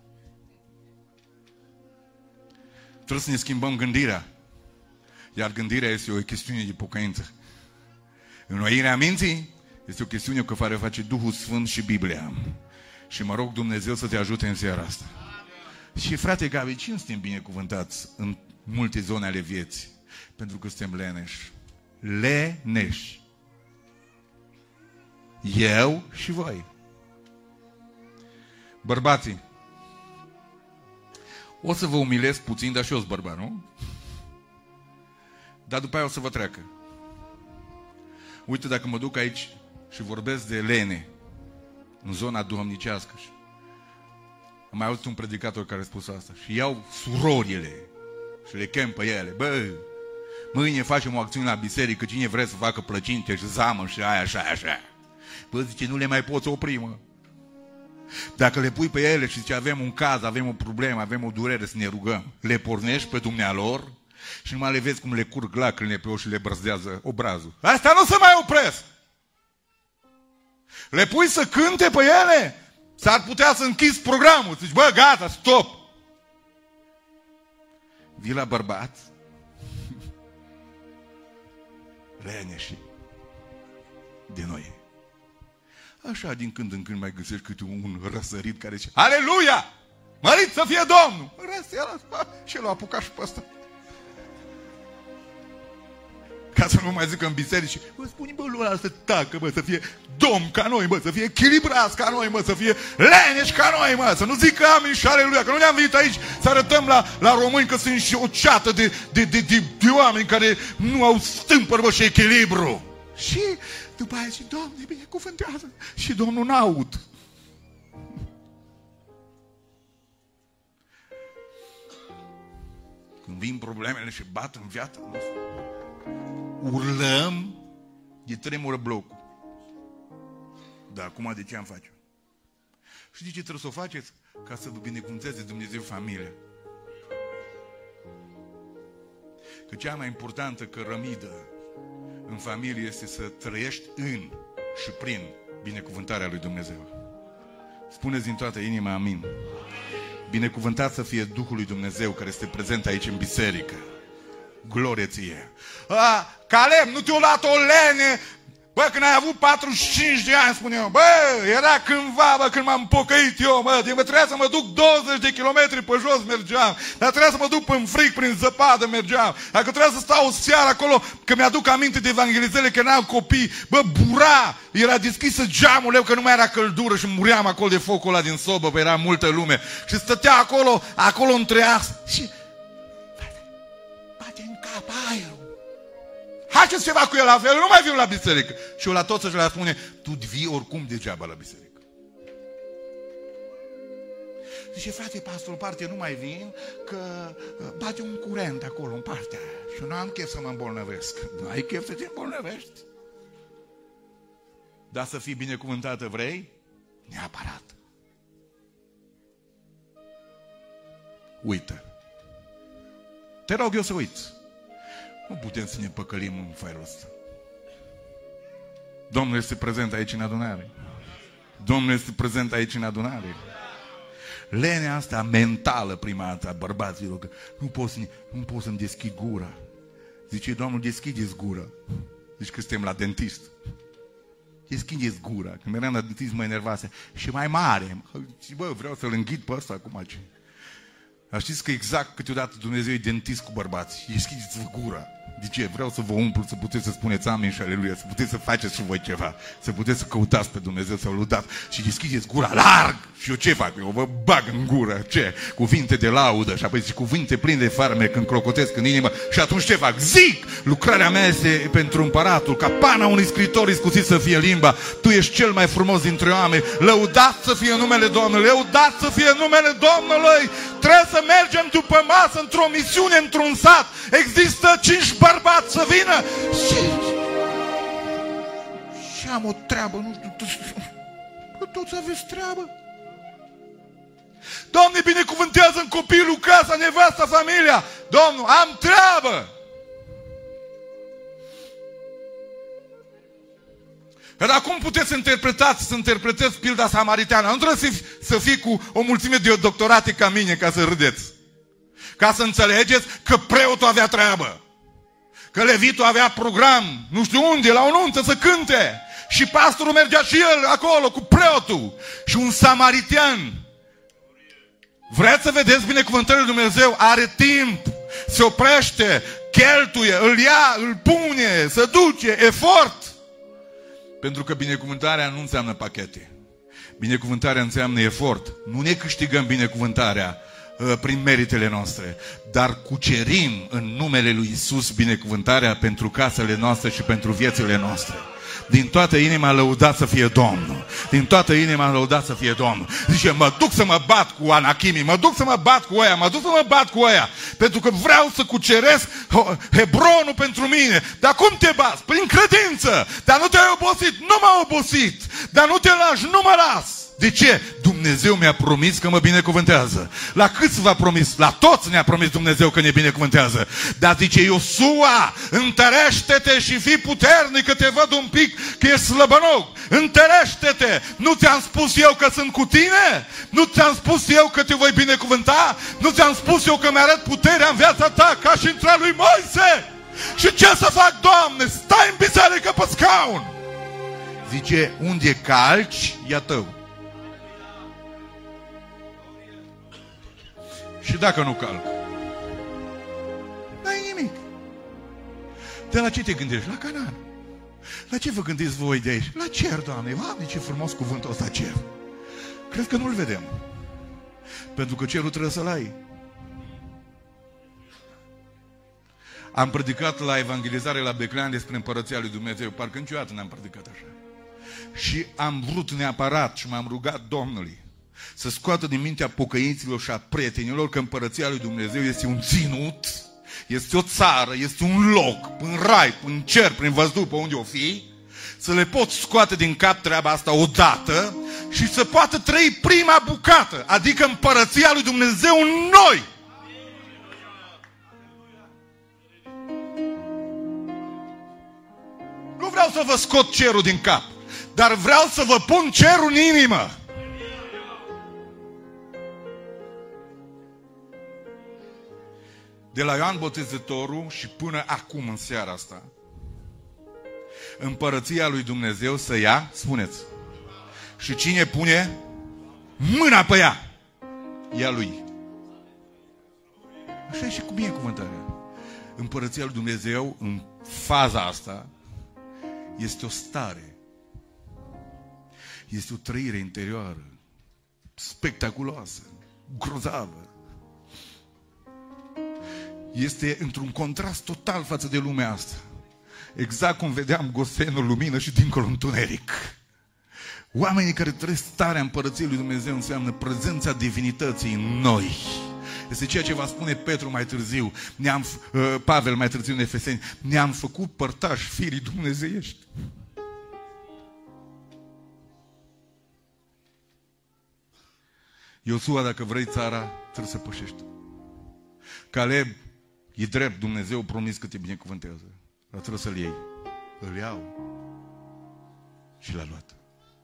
Trebuie să ne schimbăm gândirea. Iar gândirea este o chestiune de pocăință. Înnoirea minții este o chestiune care face Duhul Sfânt și Biblia. Și mă rog Dumnezeu să te ajute în seara asta. Și frate Gabi, cine suntem binecuvântați în multe zone ale vieții? Pentru că suntem leneși. Leneși. Eu și voi. Bărbații, o să vă umilesc puțin, dar și eu sunt bărbat, nu? Dar după aia o să vă treacă. Uite, dacă mă duc aici și vorbesc de lene în zona duhovnicească, am mai auzit un predicator care a spus asta, și iau surorile și le chem pe ele. Bă, mâine facem o acțiune la biserică, cine vrea să facă plăcinte și zamă și aia, așa. Bă, zice, nu le mai poți opri, mă. Dacă le pui pe ele și zice, avem un caz, avem o problemă, avem o durere, să ne rugăm, le pornești pe dumnealor și numai le vezi cum le curg lacrimile pe ochi și le brăzdează obrazul. Asta nu se mai opresc. Le pui să cânte pe ele, s-ar putea să închizi programul. Zici, bă, gata, stop. Vii la bărbați leneși de noi. Așa, din când în când mai găsești câte un răsărit care zice, aleluia! Mărit să fie Domnul! Și l-a apucat și pe ăsta. Ca să nu mai zică în biserici, bă, spune, bă, lui ăla să tacă, bă, să fie domn ca noi, bă, să fie echilibrați ca noi, bă, să fie leneși ca noi, bă, să nu zică amin și aleluia, că nu ne-am venit aici să arătăm la români că sunt și o ceată de oameni care nu au stâmpări, bă, și echilibru. Și după aia zice, Doamne, binecuvântează. Și Domnul n-aud. Când vin problemele și bat în viața noastră, urlăm, de tremură blocul. Dar acum de ce am face? Și de ce trebuie să o faceți? Ca să vă binecuvânteze Dumnezeu familia. Că cea mai importantă cărămidă în familie este să trăiești în și prin binecuvântarea lui Dumnezeu. Spuneți din toată inima amin. Binecuvântat să fie Duhul lui Dumnezeu care este prezent aici în biserică. Glorie ție. Caleb, nu te-o luat o lene? Bă, când ai avut 45 de ani, spune eu, bă, era cândva, bă, când m-am pocăit eu, bă, trebuia să mă duc 20 de kilometri pe jos, mergeam, dar trebuia să mă duc în frig, prin zăpadă, mergeam, dacă trebuia să stau o seară acolo, că mi-aduc aminte de evangelizele, că n-am copii, bă, bura, era deschisă geamul eu, că nu mai era căldură și muream acolo de focul ăla din sobă, bă, era multă lume, și stătea acolo între ax, și, bate în cap aerul. Faceți ceva cu el la fel, nu mai viu la biserică. Și eu la toți își le spune, tu vii oricum degeaba la biserică. Zice, frate pastor, în parte nu mai vin, că bate un curent acolo, în partea aia. Și eu nu am chef să mă îmbolnăvesc. Nu ai chef să te îmbolnăvești? Dar să fii binecuvântată vrei? Neapărat. Uită. Te rog eu să uiți. Nu putem să ne păcălim în felul ăsta. Domnul este prezent aici în adunare. Domnul este prezent aici în adunare. Lenea asta mentală prima dată a bărbaților, că nu pot să-mi deschid gura. Zice, Domnul, deschideți gura. Zici că suntem la dentist. Deschideți gura. Când eram la dentist mă enervase. Și mai mare. Și bă, vreau să-l înghid pe ăsta acum. Dar știți că exact câteodată Dumnezeu e dentist cu bărbați. Deschideți-vă gura. De ce? Vreau să vă umplu, să puteți să spuneți amin și aleluia, să puteți să faceți și voi ceva, să puteți să căutați pe Dumnezeu, să-L lăudați și deschideți gura larg. Și eu ce fac? Eu vă bag în gură. Ce? Cuvinte de laudă și apoi zic cuvinte pline de farmec când clocotesc în inimă. Și atunci ce fac? Zic! Lucrarea mea este pentru împăratul, ca pana unui scriitor iscusit să fie limba. Tu ești cel mai frumos dintre oameni. Lăudați să fie numele Domnului, lăudați să fie numele Domnului. Trebuie să mergem după masă într-o misiune, într-un sat. Există 5 bărbați să vină și am o treabă, nu știu, toți aveți treabă. Doamne, binecuvântează în copilul, casa, nevasta, familia. Domnul, am treabă. Dar cum puteți să interpretați pilda samariteană? Nu trebuie să fii cu o mulțime de doctorate ca mine ca să râdeți. Ca să înțelegeți că preotul avea treabă. Că levitul avea program, nu știu unde, la o nuntă să cânte. Și pastorul mergea și el acolo cu preotul. Și un samaritean. Vreți să vedeți binecuvântările lui Dumnezeu? Are timp, se oprește, cheltuie, îl ia, îl pune, se duce, efort. Pentru că binecuvântarea nu înseamnă pachete. Binecuvântarea înseamnă efort. Nu ne câștigăm binecuvântarea prin meritele noastre, dar cucerim în numele lui Iisus binecuvântarea pentru casele noastre și pentru viețile noastre. Din toată inima lăudat să fie Domnul. Din toată inima lăudat să fie Domnul. Zice, mă duc să mă bat cu anachimii, mă duc să mă bat cu ăia, mă duc să mă bat cu ăia, pentru că vreau să cuceresc Hebronul pentru mine. Dar cum te bați? Prin credință. Dar nu te-ai obosit? Nu m-am obosit. Dar nu te lași? Nu mă las. De ce? Dumnezeu mi-a promis că mă binecuvântează. La câți v-a promis? La toți ne-a promis Dumnezeu că ne binecuvântează. Dar zice Iosua, întărește-te și fii puternic, că te văd un pic că ești slăbănog. Întărește-te! Nu ți-am spus eu că sunt cu tine? Nu ți-am spus eu că te voi binecuvânta? Nu ți-am spus eu că mi-arăt puterea în viața ta ca și între lui Moise? Și ce să fac, Doamne? Stai în biserică pe scaun! Zice, unde calci, e a tău. Și dacă nu calc, n-ai nimic. De la ce te gândești? La Canaan. La ce vă gândiți voi de aici? La cer, Doamne. Doamne, ce frumos cuvântul ăsta, cer. Cred că nu-l vedem. Pentru că cerul trebuie să-l ai. Am predicat la evangelizare la Beclean despre Împărăția lui Dumnezeu. Parcă niciodată n-am predicat așa. Și am vrut neapărat și m-am rugat Domnului să scoată din mintea pocăinților și a prietenilor că Împărăția lui Dumnezeu este un ținut, este o țară, este un loc, în rai, în cer, prin văzduh, pe unde o fi, să le pot scoate din cap treaba asta odată și să poată trăi prima bucată, adică Împărăția lui Dumnezeu în noi. Nu vreau să vă scot cerul din cap, dar vreau să vă pun cerul în inimă. de la Ioan Botezătorul și până acum în seara asta, împărăția lui Dumnezeu să ia, spuneți, și cine pune mâna pe ea, ea lui. Așa e și cu binecuvântarea. Împărăția lui Dumnezeu, în faza asta, este o stare. Este o trăire interioară, spectaculoasă, grozavă. Este într-un contrast total față de lumea asta. Exact cum vedeam Gosenul lumină și dincolo întuneric. Oamenii care trăiesc starea împărăției lui Dumnezeu înseamnă prezența divinității în noi. Este ceea ce va spune Petru mai târziu, Pavel mai târziu în Efeseni, ne-am făcut părtași firii dumnezeiești. Iosua, dacă vrei țara, trebuie să pășești. Caleb, e drept, Dumnezeu promis că te binecuvântează, dar trebuie să-l iei. Îl iau și l-a luat.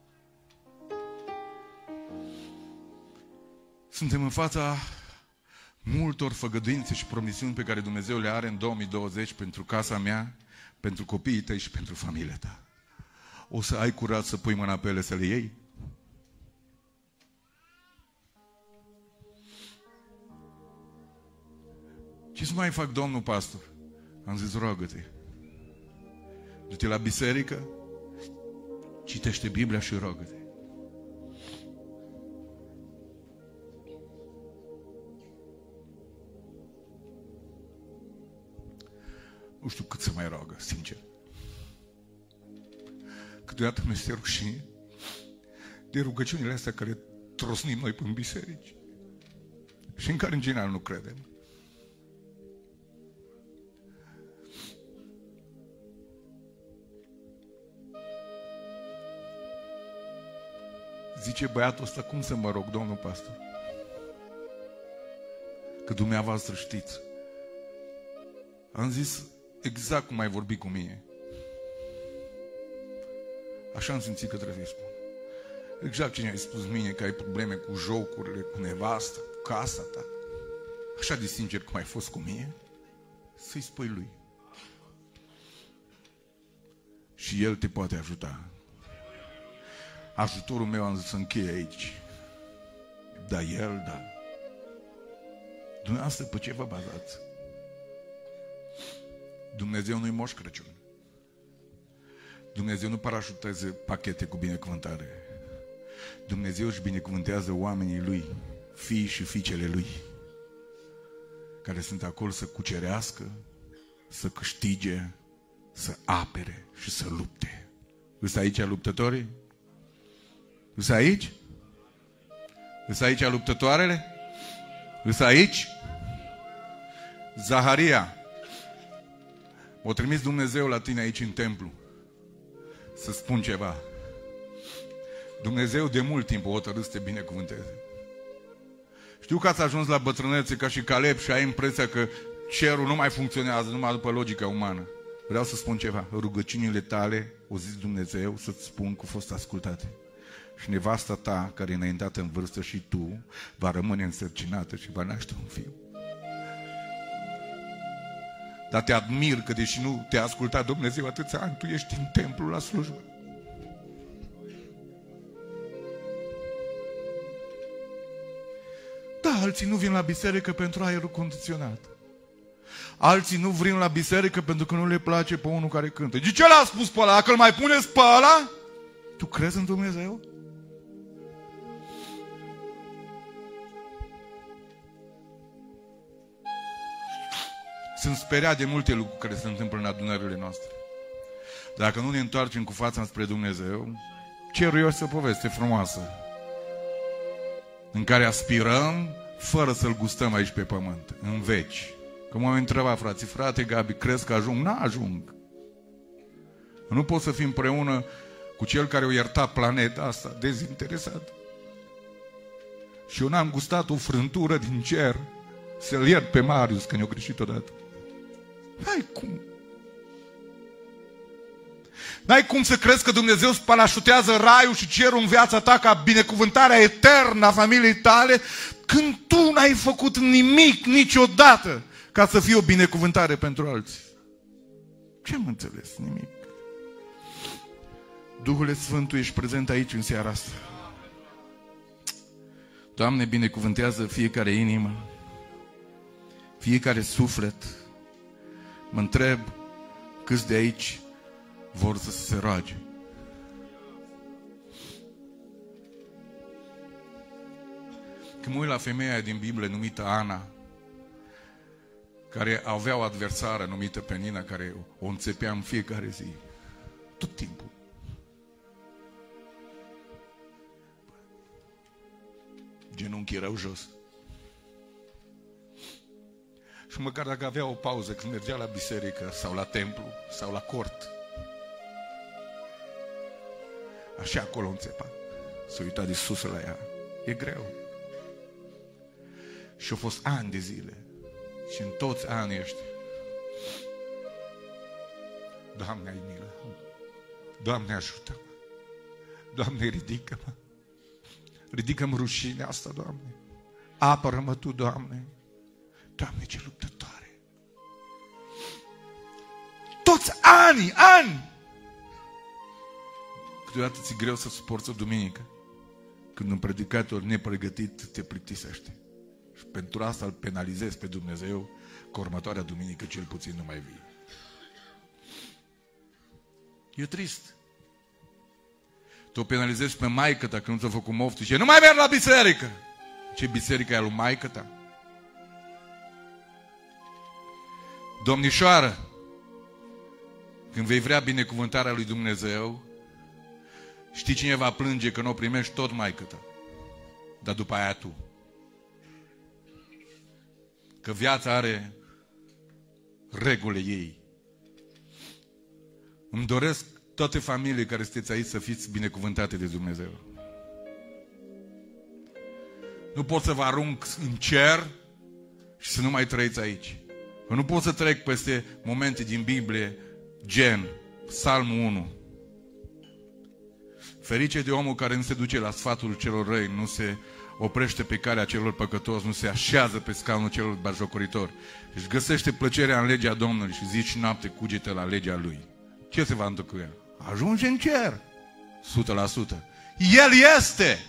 Suntem în fața multor făgăduințe și promisiuni pe care Dumnezeu le are în 2020 pentru casa mea, pentru copiii tăi și pentru familia ta. O să ai curaj să pui mâna pe ele să le iei? Ce să mai fac, domnul pastor? Am zis, roagă-te. Du-te la biserică, citește Biblia și roagă-te. Nu știu cât să mai roagă, sincer. Câteodată mi este rușine de rugăciunile astea care trosnim noi până în biserici și în care în general nu credem. Zice băiatul ăsta, cum să mă rog, domnul pastor? Că dumneavoastră știți. Am zis exact cum ai vorbit cu mine. Așa am simțit că trebuie să-i spun. Exact ce mi-ai spus mine, că ai probleme cu jocurile, cu nevasta, cu casa ta. Așa de sincer cum ai fost cu mine, să-i spui lui. Și el te poate ajuta. Ajutorul meu, am zis, să încheie aici. Dar el, da. Dumneavoastră, pe ce vă bazați? Dumnezeu nu-i Moș Crăciun. Dumnezeu nu parașuteze pachete cu binecuvântare. Dumnezeu își binecuvântează oamenii Lui, fiii și fiicele Lui, care sunt acolo să cucerească, să câștige, să apere și să lupte. Îs aici luptătorii? Îs aici? Îs aici luptătoarele? Îs aici? Zaharia, m-a trimis Dumnezeu la tine aici în templu să spun ceva. Dumnezeu de mult timp o hotărât să te binecuvânteze. Știu că ați ajuns la bătrânețe ca și Caleb și ai impresia că cerul nu mai funcționează numai după logica umană. Vreau să spun ceva. Rugăciunile tale, o zis Dumnezeu, să-ți spun că au fost ascultate. Și nevasta ta, care e înaintată în vârstă, și tu, va rămâne însărcinată și va naște un fiu. Dar te admir că, deși nu te-a ascultat Dumnezeu atâția ani, tu ești în templu la slujbă. Da, alții nu vin la biserică pentru aerul condiționat. Alții nu vin la biserică pentru că nu le place pe unul care cântă. De ce l-a spus pe ăla? Dacă îl mai puneți pe ăla? Tu crezi în Dumnezeu? Sunt speriat de multe lucruri care se întâmplă în adunările noastre. Dacă nu ne întoarcem cu fața spre Dumnezeu, cerul este o poveste frumoasă în care aspirăm fără să-L gustăm aici pe pământ, în veci. Că m-au întrebat frații, frate Gabi, crezi că ajung? N-ajung. Nu pot să fim împreună cu cel care o ierta planeta asta, dezinteresat. Și eu n-am gustat o frântură din cer să-l iert pe Marius că ne-a greșit odată. N-ai cum. N-ai cum să crezi că Dumnezeu îți parașutează raiul și cerul în viața ta ca binecuvântarea eternă a familiei tale când tu n-ai făcut nimic niciodată ca să fie o binecuvântare pentru alții. Ce am înțeles? Nimic. Duhul Sfânt, Tu ești prezent aici în seara asta. Doamne, binecuvântează fiecare inimă, fiecare suflet. Mă întreb câți de aici vor să se roage. Când mă uit la femeia din Biblie numită Ana, care avea o adversară numită Penina, care o înțepea în fiecare zi, tot timpul. Genunchii erau jos. Și măcar dacă avea o pauză când mergea la biserică sau la templu sau la cort, așa acolo înțepa. S-a uitat de sus la ea. E greu. Și au fost ani de zile. Și în toți anii ăștia, Doamne, ai milă. Doamne, ajută-mă. Doamne, ridică-mă. Ridică-mi rușinea asta, Doamne. Apără-mă Tu, Doamne. Doamne, ce luptătoare. Toți ani. Câteodată ți-e greu să suporți o duminică, când un predicator nepregătit te plictisește. Și pentru asta îl penalizezi pe Dumnezeu, că următoarea duminică cel puțin nu mai vii. E trist. Tu o penalizezi pe maică-ta când nu ți-a făcut moftă și nu mai merg la biserică. Ce biserică e a lui maică-ta? Domnișoară, când vei vrea binecuvântarea lui Dumnezeu, știi cine va plânge că nu o primești? Tot maică-ta. Dar după aia tu. Că viața are regulile ei. Îmi doresc toate familiile care sunteți aici să fiți binecuvântate de Dumnezeu. Nu pot să vă arunc în cer și să nu mai trăiți aici. Că nu pot să trec peste momente din Biblie, gen Psalmul 1. Ferice de omul care nu se duce la sfatul celor răi, nu se oprește pe calea celor păcătoși, nu se așează pe scaunul celor batjocoritori. Își găsește plăcerea în legea Domnului și zi și noapte cugetă la legea Lui. Ce se va întâmpla cu el? Ajunge în cer. 100%. El este.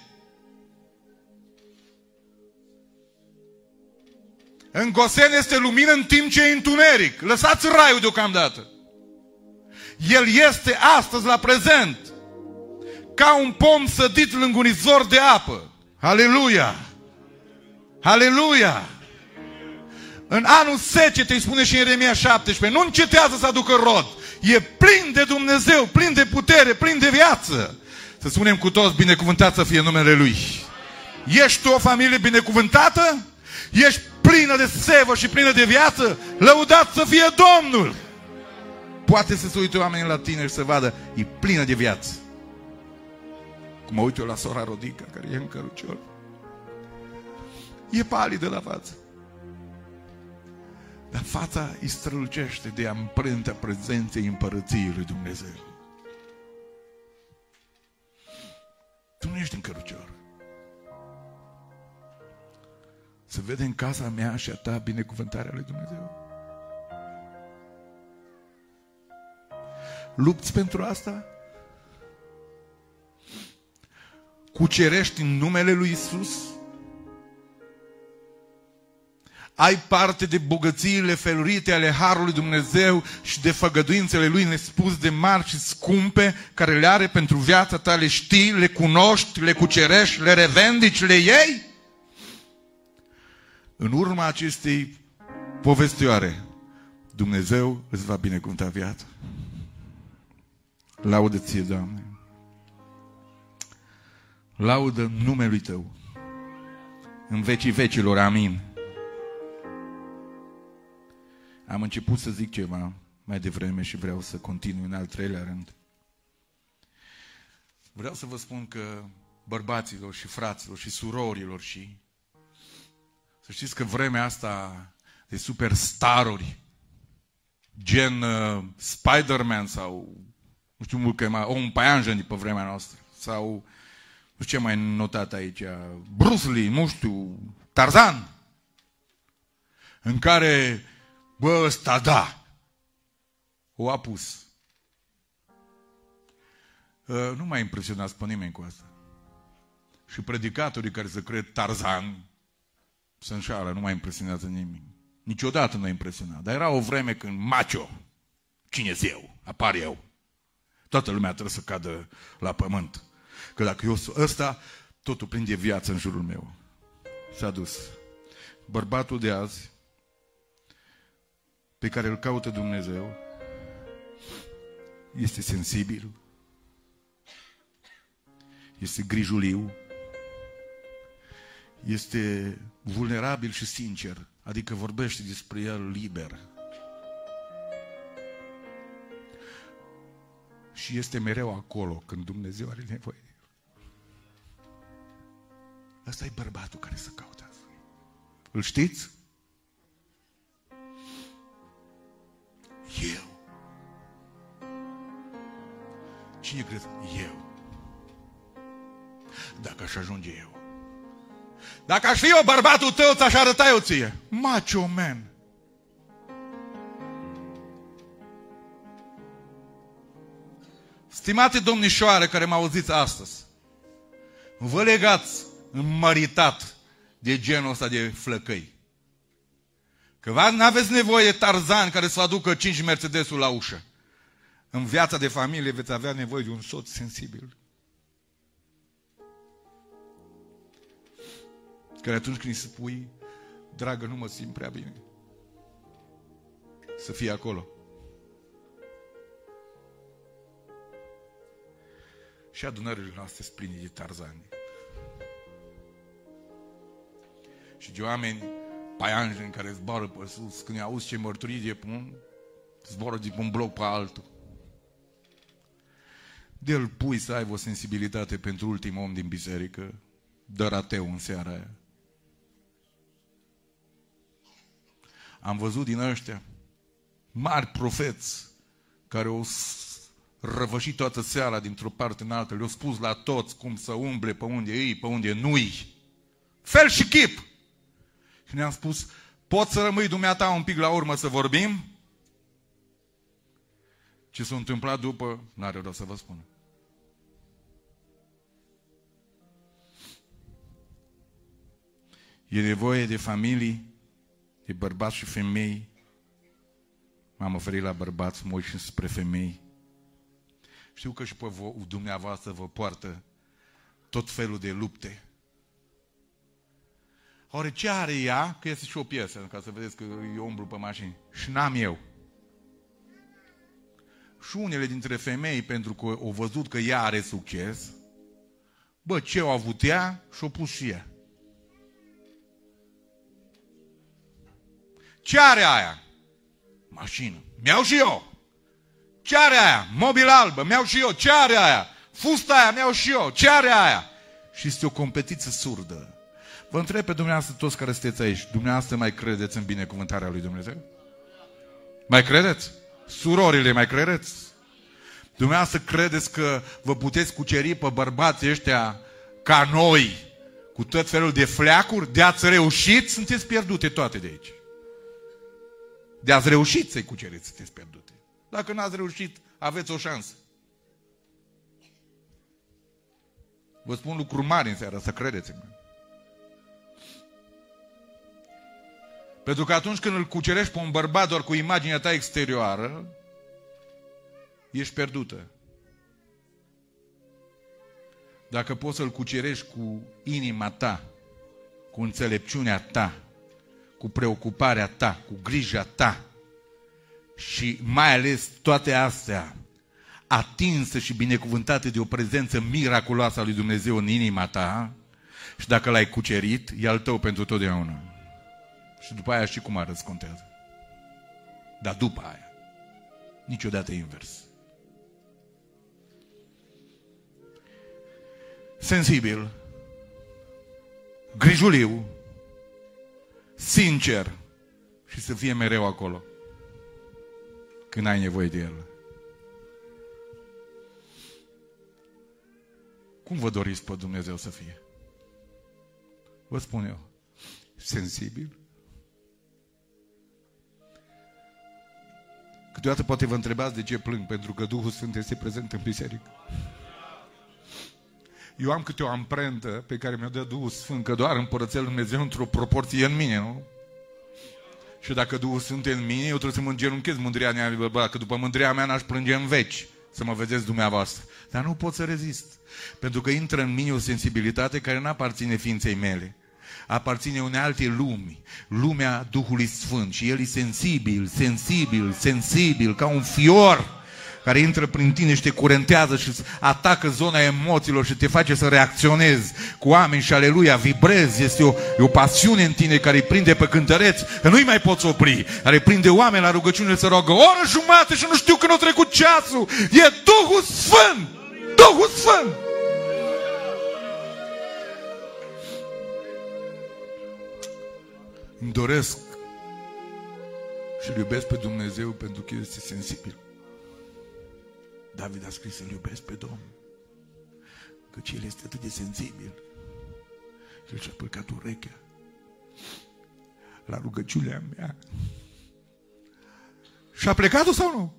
În Gosen este lumină în timp ce e întuneric. Lăsați raiul deocamdată. El este astăzi la prezent. Ca un pom sădit lângă un izvor de apă. Aleluia! Aleluia! În anul secetei, spune și Ieremia 17, nu încetează să aducă rod. E plin de Dumnezeu, plin de putere, plin de viață. Să spunem cu toți, binecuvântat să fie numele Lui. Ești tu o familie binecuvântată? Ești plină de sevă și plină de viață? Lăudat să fie Domnul! Poate să se uite oamenii la tine și să vadă, e plină de viață. Cum mă uit eu la sora Rodica, care e în cărucior. E palidă la față. Dar fața îi strălucește de amprenta prezenței împărăției lui Dumnezeu. Tu nu ești în cărucior. Se vede în casa mea și a ta binecuvântarea lui Dumnezeu. Lupți pentru asta? Cucerești în numele lui Isus? Ai parte de bogățiile felurite ale Harului Dumnezeu și de făgăduințele Lui nespus de mari și scumpe care le are pentru viața ta, le știi, le cunoști, le cucerești, le revendici, le iei? În urma acestei povestioare, Dumnezeu îți va binecuvânta viața. Laudă ție, Doamne! Laudă numelui Tău în vecii vecilor, amin. Am început să zic ceva mai devreme și vreau să continui în al treilea rând. Vreau să vă spun că bărbaților și fraților și surorilor și să știți că vremea asta de superstaruri gen Spider-Man sau nu știu că mai un paianjen de pe vremea noastră sau nu știu ce mai notat aici, Bruce Lee, nu știu, Tarzan, în care Bă, ăsta da! O a pus. Nu m-a impresionat pe nimeni cu asta. Și predicatorii care se cred Tarzan se înșală, nu m-a impresionat nimeni. Niciodată nu m-a impresionat. Dar era o vreme când macho, cine-s eu? Apar eu. Toată lumea trebuie să cadă la pământ. Că dacă eu sunt ăsta, totul prinde viață în jurul meu. S-a dus. Bărbatul de azi, pe care îl caută Dumnezeu, este sensibil, este grijuliu, este vulnerabil și sincer, adică vorbește despre el liber. Și este mereu acolo când Dumnezeu are nevoie de el. Ăsta e bărbatul care se caută. Îl știți? Eu. Cine crezi? Eu. Dacă aș ajunge eu. Dacă aș fi eu bărbatul tău, ți-aș arăta eu ție. Macho man. Stimate domnișoare care mă auziți astăzi, vă legați înmăritat de genul ăsta de flăcăi. Că n-aveți nevoie de Tarzan care să aducă 5 Mercedes-uri la ușă. În viața de familie veți avea nevoie de un soț sensibil. Care atunci când îi spui, dragă, nu mă simt prea bine, să fie acolo. Și adunările noastre sunt pline de tarzani. Și de oameni paianjeni care zboară pe sus, când auzi ce mărturii de pun, zboară de pe un bloc pe altul. De-l pui să aibă o sensibilitate pentru ultimul om din biserică, dă rateu în seara aia. Am văzut din ăștia mari profeți care au răvășit toată seara dintr-o parte în altă, le-au spus la toți cum să umble pe unde îi, pe unde nu-i. Fel și chip! Și ne-am spus, poți să rămâi dumneata un pic la urmă să vorbim? Ce s-a întâmplat după, n-are rost să vă spun. E nevoie de familii, de bărbați și femei. M-am oferit la bărbați, mă uit și spre femei. Știu că și pe dumneavoastră vă poartă tot felul de lupte. Oare ce are ea? Că este și o piesă, ca să vedeți că eu umblu pe mașini. Și n-am eu. Și unele dintre femei, pentru că au văzut că ea are succes, bă, ce au avut ea și-o pus și ea. Ce are aia? Mașină. Mi-au și eu. Ce are aia? Mobil albă. Mi-au și eu. Ce are aia? Fusta aia. Mi-au și eu. Ce are aia? Și este o competiție surdă. Vă întreb pe dumneavoastră toți care sunteți aici. Dumneavoastră mai credeți în binecuvântarea lui Dumnezeu? Mai credeți? Surorile, mai credeți? Dumneavoastră credeți că vă puteți cuceri pe bărbații ăștia ca noi, cu tot felul de fleacuri? De-ați reușit, sunteți pierdute toate de aici. De-ați reușit să-i cuceriți, sunteți pierdute. Dacă n-ați reușit, aveți o șansă. Vă spun lucruri mari în seara, să credeți-mă. Pentru că atunci când îl cucerești pe un bărbat doar cu imaginea ta exterioară, ești pierdută. Dacă poți să-l cucerești cu inima ta, cu înțelepciunea ta, cu preocuparea ta, cu grija ta și mai ales toate astea atinse și binecuvântate de o prezență miraculoasă a lui Dumnezeu în inima ta, și dacă l-ai cucerit, e al tău pentru totdeauna. Și după aia știi cum arăți, contează. Dar după aia, niciodată invers. Sensibil, grijuliu, sincer și să fie mereu acolo când ai nevoie de el. Cum vă doriți pe Dumnezeu să fie? Vă spun eu, sensibil, Câteodată poate vă întrebați de ce plâng, pentru că Duhul Sfânt este prezent în biserică. Eu am câte o amprentă pe care mi-o dă Duhul Sfânt, că doar împărăția lui Dumnezeu într-o proporție în mine, nu? Și dacă Duhul Sfânt e în mine, eu trebuie să mă îngenunchez mândria mea, că după mândria mea n-aș plânge în veci, să mă vedeți dumneavoastră. Dar nu pot să rezist, pentru că intră în mine o sensibilitate care nu aparține ființei mele. Aparține unei alte lumi, lumea Duhului Sfânt. Și El e sensibil, ca un fior care intră prin tine și te curentează și atacă zona emoțiilor și te face să reacționezi cu oameni și aleluia, vibrezi. Este o pasiune în tine care îi prinde pe cântăreți, că nu-i mai poți opri, care îi prinde oameni la rugăciune să roagă o oră jumate și nu știu când a trecut ceasul. E Duhul Sfânt! Duhul Sfânt! Îmi doresc și îl iubesc pe Dumnezeu pentru că este sensibil. David a scris să-L iubesc pe Domnul, căci El este atât de sensibil. El și-a pălcat urechea la rugăciunea mea. Și-a plecat-o sau nu?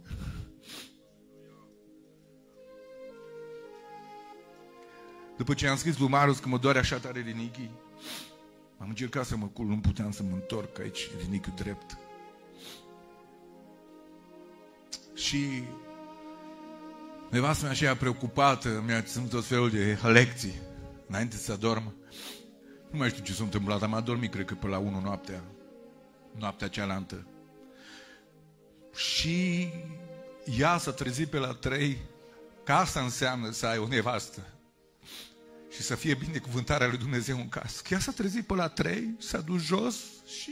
După ce am scris lui Marius că mă doare așa tare rinichii, am încercat să mă culc, nu puteam să mă întorc aici, rinichiul drept. Și nevastă mea așa preocupată, mi-a ținut tot felul de lecții înainte să adormă. Nu mai știu ce s-a întâmplat, am adormit, cred că pe la 1 noaptea cealaltă. Și ea s-a trezit pe la 3, că asta înseamnă să ai o nevastă și să fie binecuvântarea lui Dumnezeu în casă. Ea s-a trezit pe la 3, s-a dus jos și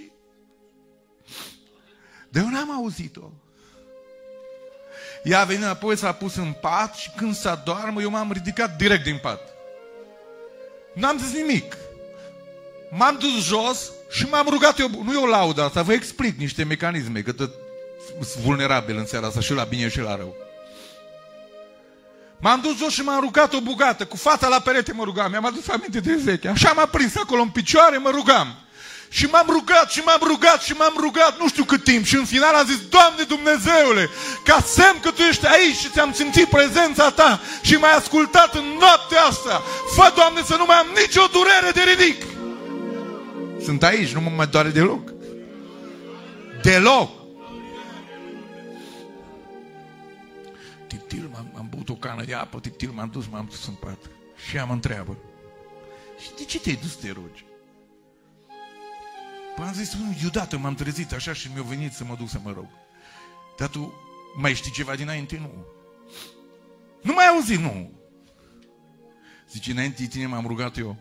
de eu n-am auzit-o. Ea a venit apoi, s-a pus în pat și când s-a doarmă, eu m-am ridicat direct din pat. N-am zis nimic. M-am dus jos și m-am rugat eu. Nu eu laud asta, vă explic niște mecanisme, că sunt vulnerabil în seara asta și la bine și la rău. M-am dus jos și m-am rugat o bucată, cu fața la perete mă rugam. Mi-am adus aminte de Ezechia. Așa m-a prins acolo în picioare, mă rugam. Și m-am rugat, nu știu cât timp. Și în final am zis, Doamne Dumnezeule, ca semn că Tu ești aici și ți-am simțit prezența Ta și m-ai ascultat în noaptea asta, fă, Doamne, să nu mai am nicio durere de ridic. Sunt aici, nu mă mai doare deloc. Deloc. Tiptil, am băut o cană de apă, tiptil, m-am dus în pat. Și ea mă întreabă, și de ce te-ai dus să te rogi? Păi am zis, deodată m-am trezit așa și mi-a venit să mă duc să mă rog. Dar tu mai știi ceva dinainte? Nu. Nu mai auzi? Nu. Zice, înainte de tine m-am rugat eu.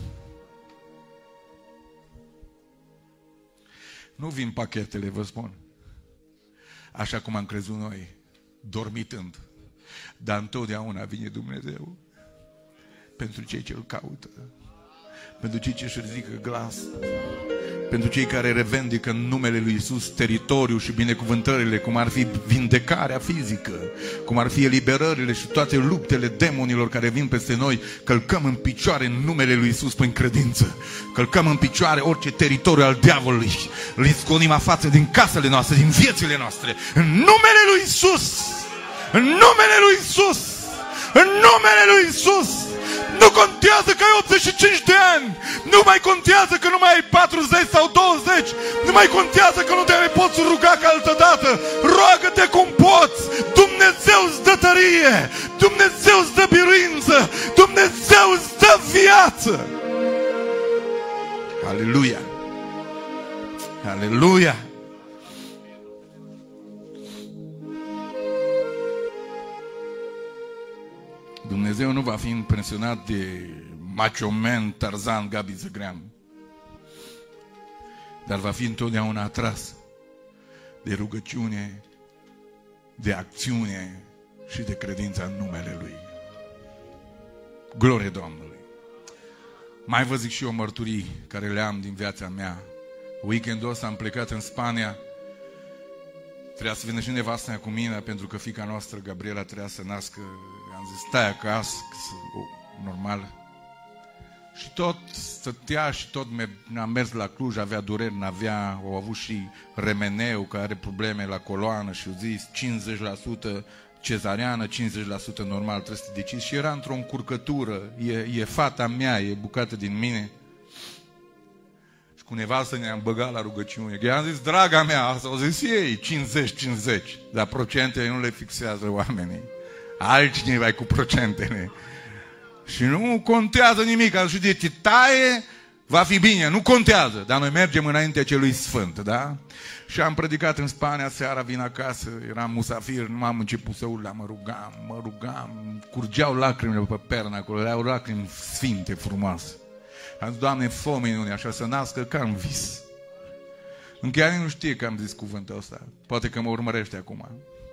Nu vin pachetele, vă spun. Așa cum am crezut noi, dormitând. Dar întotdeauna vine Dumnezeu pentru cei ce îl caută, pentru cei ce își ridică glas, pentru cei care revendică în numele lui Iisus teritoriul și binecuvântările, cum ar fi vindecarea fizică, cum ar fi eliberările și toate luptele demonilor care vin peste noi. Călcăm în picioare în numele lui Iisus prin credință. Călcăm în picioare orice teritoriu al diavolului. Îl sconim afață din casele noastre, din viețile noastre. În numele lui Iisus! În numele lui Iisus! În numele lui Iisus! Nu contează că ai 85 de ani. Nu mai contează că nu mai ai 40 sau 20. Nu mai contează că nu te mai poți ruga ca altădată. Roagă-te cum poți. Dumnezeu îți dă tărie. Dumnezeu îți dă biruință. Dumnezeu îți dă viață. Aleluia. Aleluia. Dumnezeu nu va fi impresionat de macho man Tarzan Gabi Zăgrean, dar va fi întotdeauna atras de rugăciune, de acțiune și de credință în numele Lui. Glorie Domnului! Mai vă zic și eu mărturii care le am din viața mea. Weekendul ăsta am plecat în Spania. Trebuia să vină și nevasta mea cu mine, pentru că fiica noastră, Gabriela, trebuia să nască. Am zis, stai acasă, normal. Și tot stătea și tot a mers la Cluj, avea dureri, au avut și remeneu, care are probleme la coloană și au zis 50% cezariană, 50% normal, trebuie să te decizi. Și era într-o încurcătură, e fata mea, e bucată din mine. Și cu nevastă ne-am băgat la rugăciune. I-am zis, draga mea, asta au zis ei, 50-50, dar procentele nu le fixează oamenii. Altcineva e cu procentele. Și nu contează nimic, și de te taie, va fi bine, nu contează. Dar noi mergem înaintea celui sfânt, da? Și am predicat în Spania, seara vin acasă, eram musafir, nu m-am început să urla, mă rugam, curgeau lacrimile pe pernă acolo, erau lacrimi sfinte, frumoase. Am zis, Doamne, fă minune, așa să nască ca în vis. Încă nu știe că am zis cuvântul ăsta, poate că mă urmărește acum.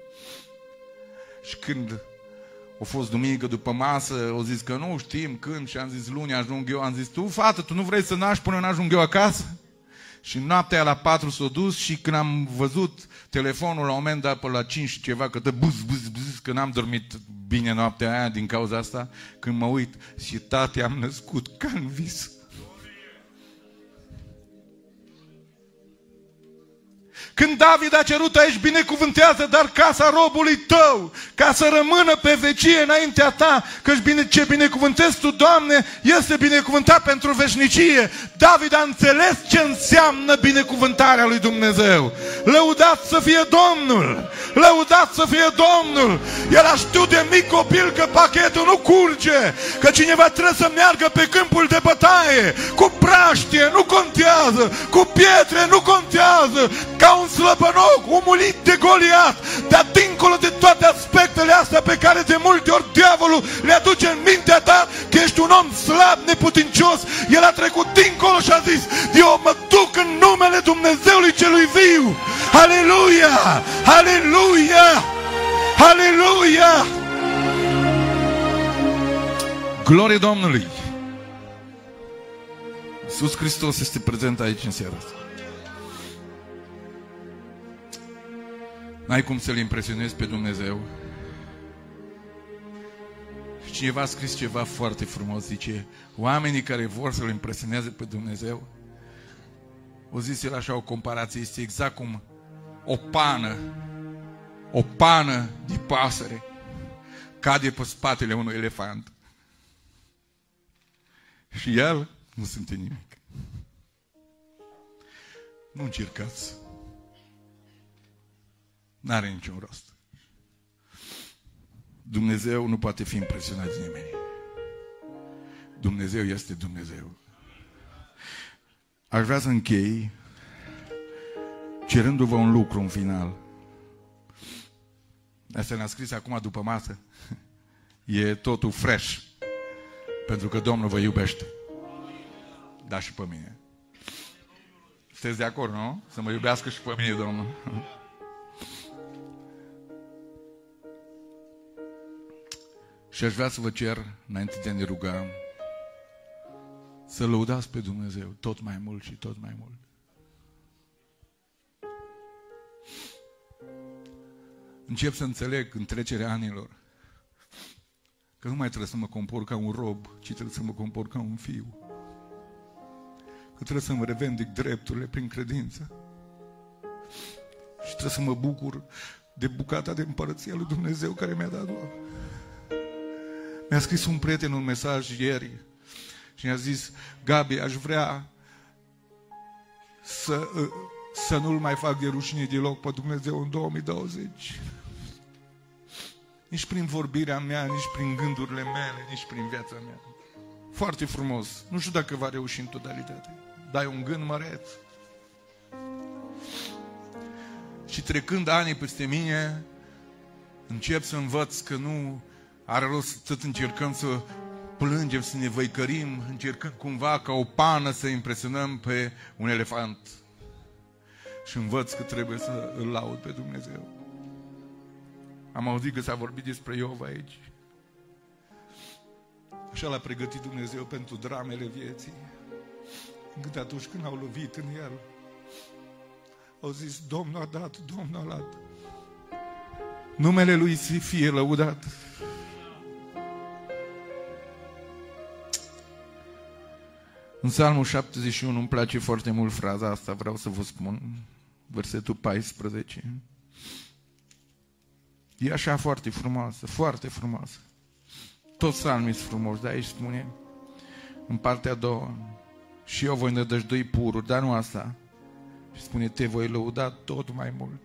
Și când a fost duminică după masă, au zis că nu știm când și am zis luni ajung eu, am zis, tu fată, tu nu vrei să naști până n-ajung eu acasă? Și noaptea la 4 s-a dus și când am văzut telefonul la un moment dat pe la 5 și ceva, că buz, că n-am dormit bine noaptea aia din cauza asta, când mă uit și tati am născut ca în vis. Când David a cerut aici, binecuvântează, dar casa robului tău, ca să rămână pe vecie înaintea ta, căci ce binecuvântezi tu, Doamne, este binecuvântat pentru veșnicie. David a înțeles ce înseamnă binecuvântarea lui Dumnezeu. Lăudat să fie Domnul! Lăudat să fie Domnul! El a știut de mic copil că pachetul nu curge, că cineva trebuie să meargă pe câmpul de bătaie, cu praștie, nu contează, cu pietre, nu contează, ca un slăbănoc umulit de Goliat, dar dincolo de toate aspectele astea pe care de multe ori diavolul le aduce în mintea ta, că ești un om slab, neputincios, el a trecut dincolo și a zis, eu mă duc în numele Dumnezeului celui viu. Aleluia! Aleluia! Aleluia! Glorie Domnului! Iisus Hristos este prezent aici în seara asta. N-ai cum să-L impresionezi pe Dumnezeu. Și cineva a scris ceva foarte frumos, zice, oamenii care vor să-L impresioneze pe Dumnezeu, o zis el așa, o comparație, este exact cum o pană de pasăre cade pe spatele unui elefant. Și el nu simte nimic. Nu încercați. N-are niciun rost. Dumnezeu nu poate fi impresionat de nimeni. Dumnezeu este Dumnezeu. Aș vrea să închei cerându-vă un lucru în final. Asta ne-a scris acum după masă. E totul fresh. Pentru că Domnul vă iubește. Da, și pe mine. Sunteți de acord, nu? Să mă iubească și pe mine, Domnul. Și aș vrea să vă cer, înainte de a ne ruga, să lăudați pe Dumnezeu tot mai mult și tot mai mult. Încep să înțeleg în trecerea anilor că nu mai trebuie să mă comport ca un rob, ci trebuie să mă comport ca un fiu. Că trebuie să mă revendic drepturile prin credință. Și trebuie să mă bucur de bucata de împărăția lui Dumnezeu care mi-a dat-o. Mi-a scris un prieten un mesaj ieri și mi-a zis, Gabi, aș vrea să nu-L mai fac de rușine deloc pe Dumnezeu în 2020. Nici prin vorbirea mea, nici prin gândurile mele, nici prin viața mea. Foarte frumos. Nu știu dacă va reuși în totalitate. Dar e un gând măreț. Și trecând anii peste mine, încep să învăț că nu are rost tot încercăm să plângem, să ne văicărim, încercăm cumva ca o pană să impresionăm pe un elefant. Și învăț că trebuie să îl laud pe Dumnezeu. Am auzit că s-a vorbit despre Iov aici. Așa l-a pregătit Dumnezeu pentru dramele vieții. Încât atunci când au lovit în el, au zis, Domnul a dat, Domnul a luat. Numele Lui să fie lăudat. În Psalmul 71 îmi place foarte mult fraza asta, vreau să vă spun, versetul 14. E așa foarte frumoasă, foarte frumoasă. Toți psalmii sunt frumoși, dar aici spune, în partea a doua, și eu voi nădăjdui pururi, dar nu asta. Și spune, te voi lăuda tot mai mult.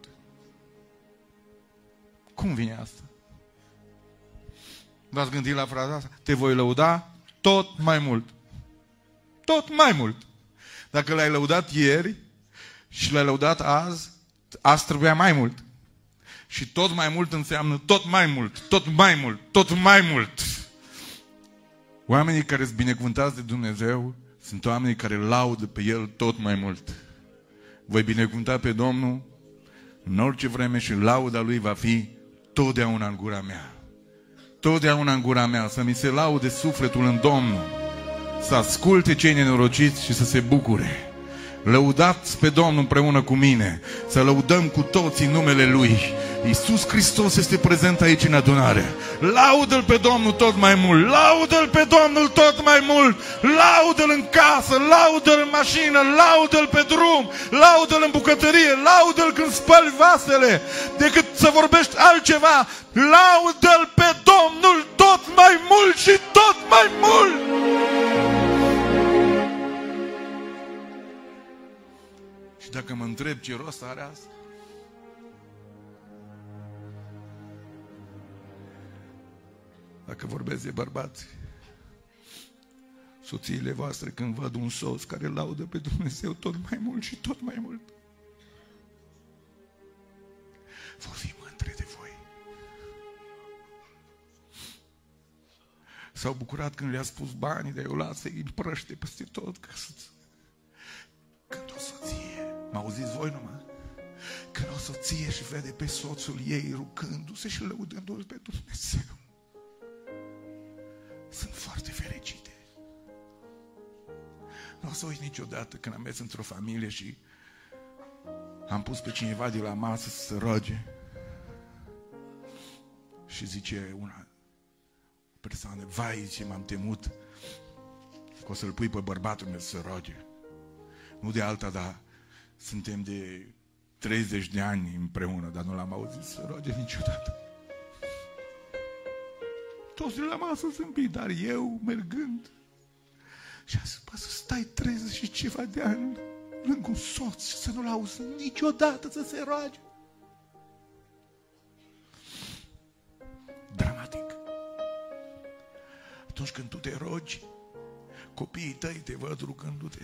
Cum vine asta? V-ați gândit la fraza asta? Te voi lăuda tot mai mult. Tot mai mult. Dacă l-ai lăudat ieri și l-ai lăudat azi trebuia mai mult. Și tot mai mult înseamnă tot mai mult, tot mai mult, tot mai mult. Oamenii care sunt binecuvântați de Dumnezeu sunt oamenii care laudă pe El tot mai mult. Voi binecuvânta pe Domnul în orice vreme și lauda Lui va fi totdeauna în gura mea. Totdeauna în gura mea, să mi se laude sufletul în Domnul, să asculte cei nenorociți și să se bucure. Lăudați pe Domnul împreună cu mine, să lăudăm cu toții numele Lui. Iisus Hristos este prezent aici în adunare. Laudă-L pe Domnul tot mai mult, laudă-L pe Domnul tot mai mult, laudă-L în casă, laudă-L în mașină, laudă-L pe drum, laudă-L în bucătărie, laudă-L când spăli vasele, decât să vorbești altceva, laudă-L pe Domnul tot mai mult și tot mai mult. Și dacă mă întreb ce rost are asta, dacă vorbesc de bărbați, soțiile voastre când văd un soț care laudă pe Dumnezeu tot mai mult și tot mai mult, vor fi mândre de voi. S-au bucurat când le-a spus banii, dar eu lasă-i împrăște peste tot ca să-ți... Când o soție, m-auziți voi numai? Când o soție și vede pe soțul ei rugându-se și lăudându-l pe Dumnezeu, sunt foarte fericite. Nu o să uit niciodată când am mers într-o familie și am pus pe cineva de la masă să se roage. Și zice una persoană, vai, ce m-am temut că o să-l pui pe bărbatul meu să se roage. Nu de alta, dar suntem de 30 de ani împreună, dar nu l-am auzit să se roage niciodată. Toți de la masă sunt, dar eu mergând și am zis, bă, să stai 30 și ceva de ani lângă un soț și să nu-l auzi niciodată să se roage. Dramatic. Atunci când tu te rogi, copiii tăi te văd rugându-te.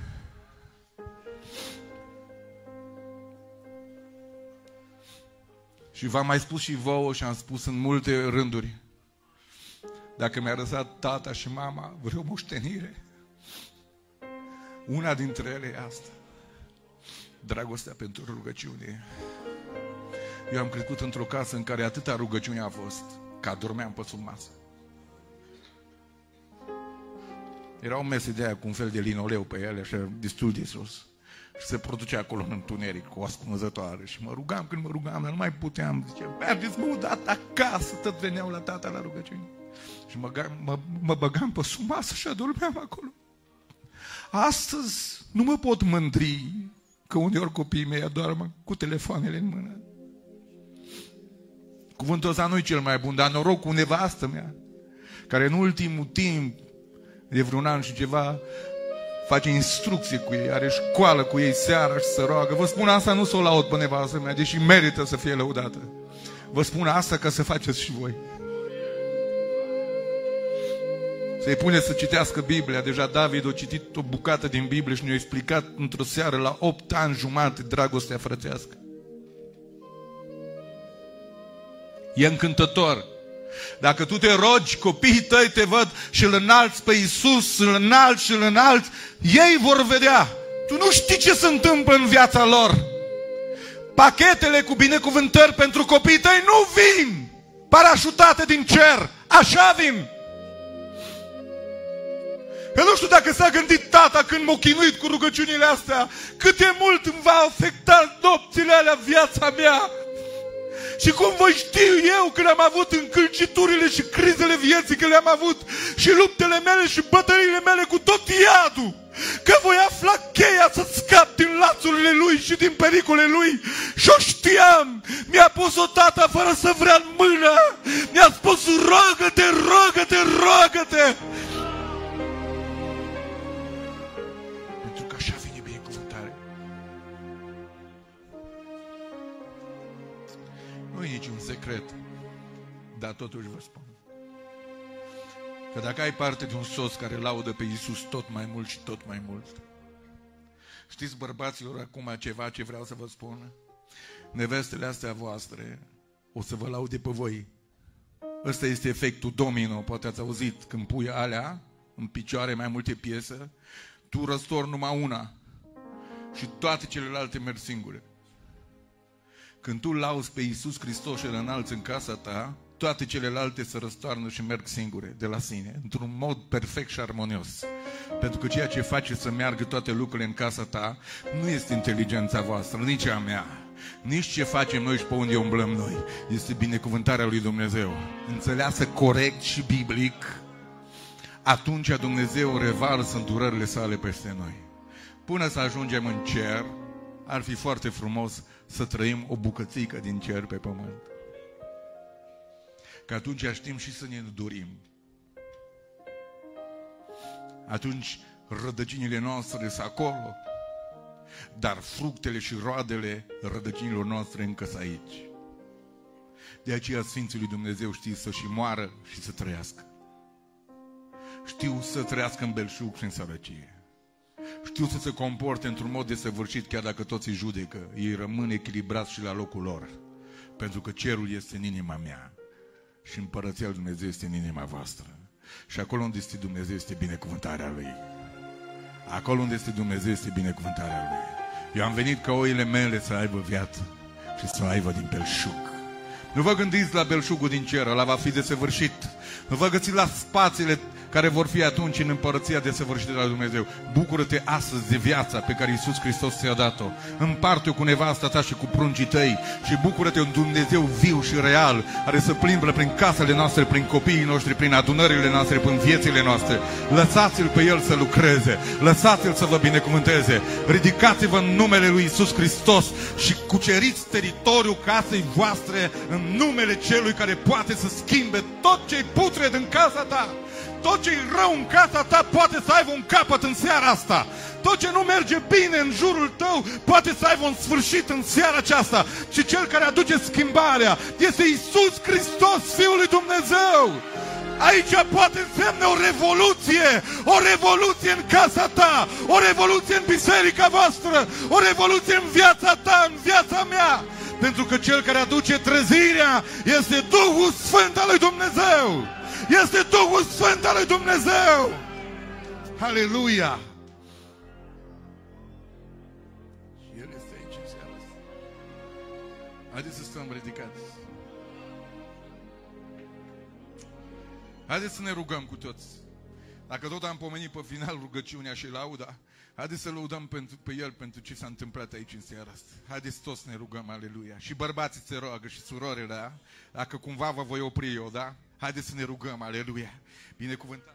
Și v-am mai spus și vouă și am spus în multe rânduri, dacă mi-a lăsat tata și mama vreo moștenire, una dintre ele e asta: dragostea pentru rugăciune. Eu am crescut într-o casă în care atâta rugăciune a fost, că adormeam pe sub masă. Erau mese de aia cu un fel de linoleu pe ele, așa, destul de sus. Și se producea acolo în întuneric, cu o ascunzătoare. Și mă rugam, când mă rugam, dar nu mai puteam. Ziceam, mergeți mă odată acasă, tot veneau la tata la rugăciune. Și mă băgam pe sub masă și adormeam acolo. Astăzi nu mă pot mândri că uneori copiii mei adormă cu telefoanele în mână. Cuvântul ăsta nu e cel mai bun, dar noroc cu nevastă mea, care în ultimul timp, de vreun an și ceva, face instrucție cu ei, are școală cu ei seara și se roagă. Vă spun asta, nu să o laud pe nevastă mea, deși merită să fie lăudată. Vă spun asta ca să faceți și voi. Să-i puneți să citească Biblia. Deja David a citit o bucată din Biblie și ne-a explicat într-o seară la 8 ani jumate dragostea frățească. E încântător. Dacă tu te rogi, copiii tăi te văd și îl înalți pe Iisus, îl înalți și îl înalți, ei vor vedea. Tu nu știi ce se întâmplă în viața lor. Pachetele cu binecuvântări pentru copiii tăi nu vin parașutate din cer. Așa vin. Eu nu știu dacă s-a gândit tata când m-a chinuit cu rugăciunile astea, cât de mult îmi va afecta nopțile alea viața mea. Și cum voi știu eu când am avut încălciturile și crizele vieții că le-am avut și luptele mele și bătăliile mele cu tot iadul, că voi afla cheia să scap din lațurile lui și din pericole lui. Și o știam. Mi-a pus-o tata fără să vrea în mână. Mi-a spus roagă-te, roagă-te, roagă-te. Pentru că așa vine binecuvântare. Nu e niciun secret, dar totuși vă spun că dacă ai parte de un soț care laudă pe Iisus tot mai mult și tot mai mult, știți, bărbaților, acum ceva ce vreau să vă spun, nevestele astea voastre o să vă laude pe voi. Ăsta este efectul domino, poate ați auzit, când pui alea în picioare mai multe piese, tu răstorni numai una și toate celelalte merg singure. Când tu lauzi pe Iisus Hristos și îl înalți în casa ta, toate celelalte se răstoarnă și merg singure, de la sine, într-un mod perfect și armonios. Pentru că ceea ce face să meargă toate lucrurile în casa ta nu este inteligența voastră, nici a mea, nici ce facem noi și pe unde umblăm noi. Este binecuvântarea lui Dumnezeu. Înțeleasă corect și biblic, atunci Dumnezeu revarsă îndurările sale peste noi. Până să ajungem în cer, ar fi foarte frumos să trăim o bucățică din cer pe pământ. Că atunci știm și să ne dorim. Atunci rădăcinile noastre sunt acolo, dar fructele și roadele rădăcinilor noastre încă sunt aici. De aceea Sfinții lui Dumnezeu știu să și moară și să trăiască. Știu să trăiască în belșug și în sărăcie. Știu să se comporte într-un mod desăvârșit, chiar dacă toți îi judecă. Ei rămân echilibrați și la locul lor. Pentru că cerul este în inima mea și împărăția lui Dumnezeu este în inima voastră. Și acolo unde este Dumnezeu este binecuvântarea Lui. Acolo unde este Dumnezeu este binecuvântarea Lui. Eu am venit ca oile mele să aibă viață și să o aibă din belșug. Nu vă gândiți la belșugul din cer, ăla va fi desăvârșit. Nu vă gândiți la spațiile care vor fi atunci în împărăția desăvârșită de la Dumnezeu. Bucură-te astăzi de viața pe care Iisus Hristos ți-a dat-o. Împarte-o cu nevasta ta și cu pruncii tăi și bucură-te un Dumnezeu viu și real, care să plimbă prin casele noastre, prin copiii noștri, prin adunările noastre, prin viețile noastre. Lăsați-L pe El să lucreze, lăsați-L să vă binecuvânteze. Ridicați-vă în numele lui Iisus Hristos și cuceriți teritoriul casei voastre în numele Celui care poate să schimbe tot ce-i putred în casa ta. Tot ce-i rău în casa ta poate să aibă un capăt în seara asta. Tot ce nu merge bine în jurul tău poate să aibă un sfârșit în seara aceasta. Și Cel care aduce schimbarea este Iisus Hristos, Fiul lui Dumnezeu. Aici poate însemne o revoluție în casa ta, o revoluție în biserica voastră, o revoluție în viața ta, în viața mea. Pentru că Cel care aduce trezirea este Duhul Sfânt al lui Dumnezeu. Este Duhul Sfânt al lui Dumnezeu. Aleluia! Și El este aici în seara asta. Haideți să stăm ridicați. Haideți să ne rugăm cu toți. Dacă tot am pomenit pe final rugăciunea și lauda, haideți să lăudăm pe El pentru ce s-a întâmplat aici în seara asta. Haideți toți să ne rugăm, aleluia. Și bărbații se roagă și surorile, da? Dacă cumva vă voi opri eu, da? Haideți să ne rugăm, aleluia. Binecuvântat.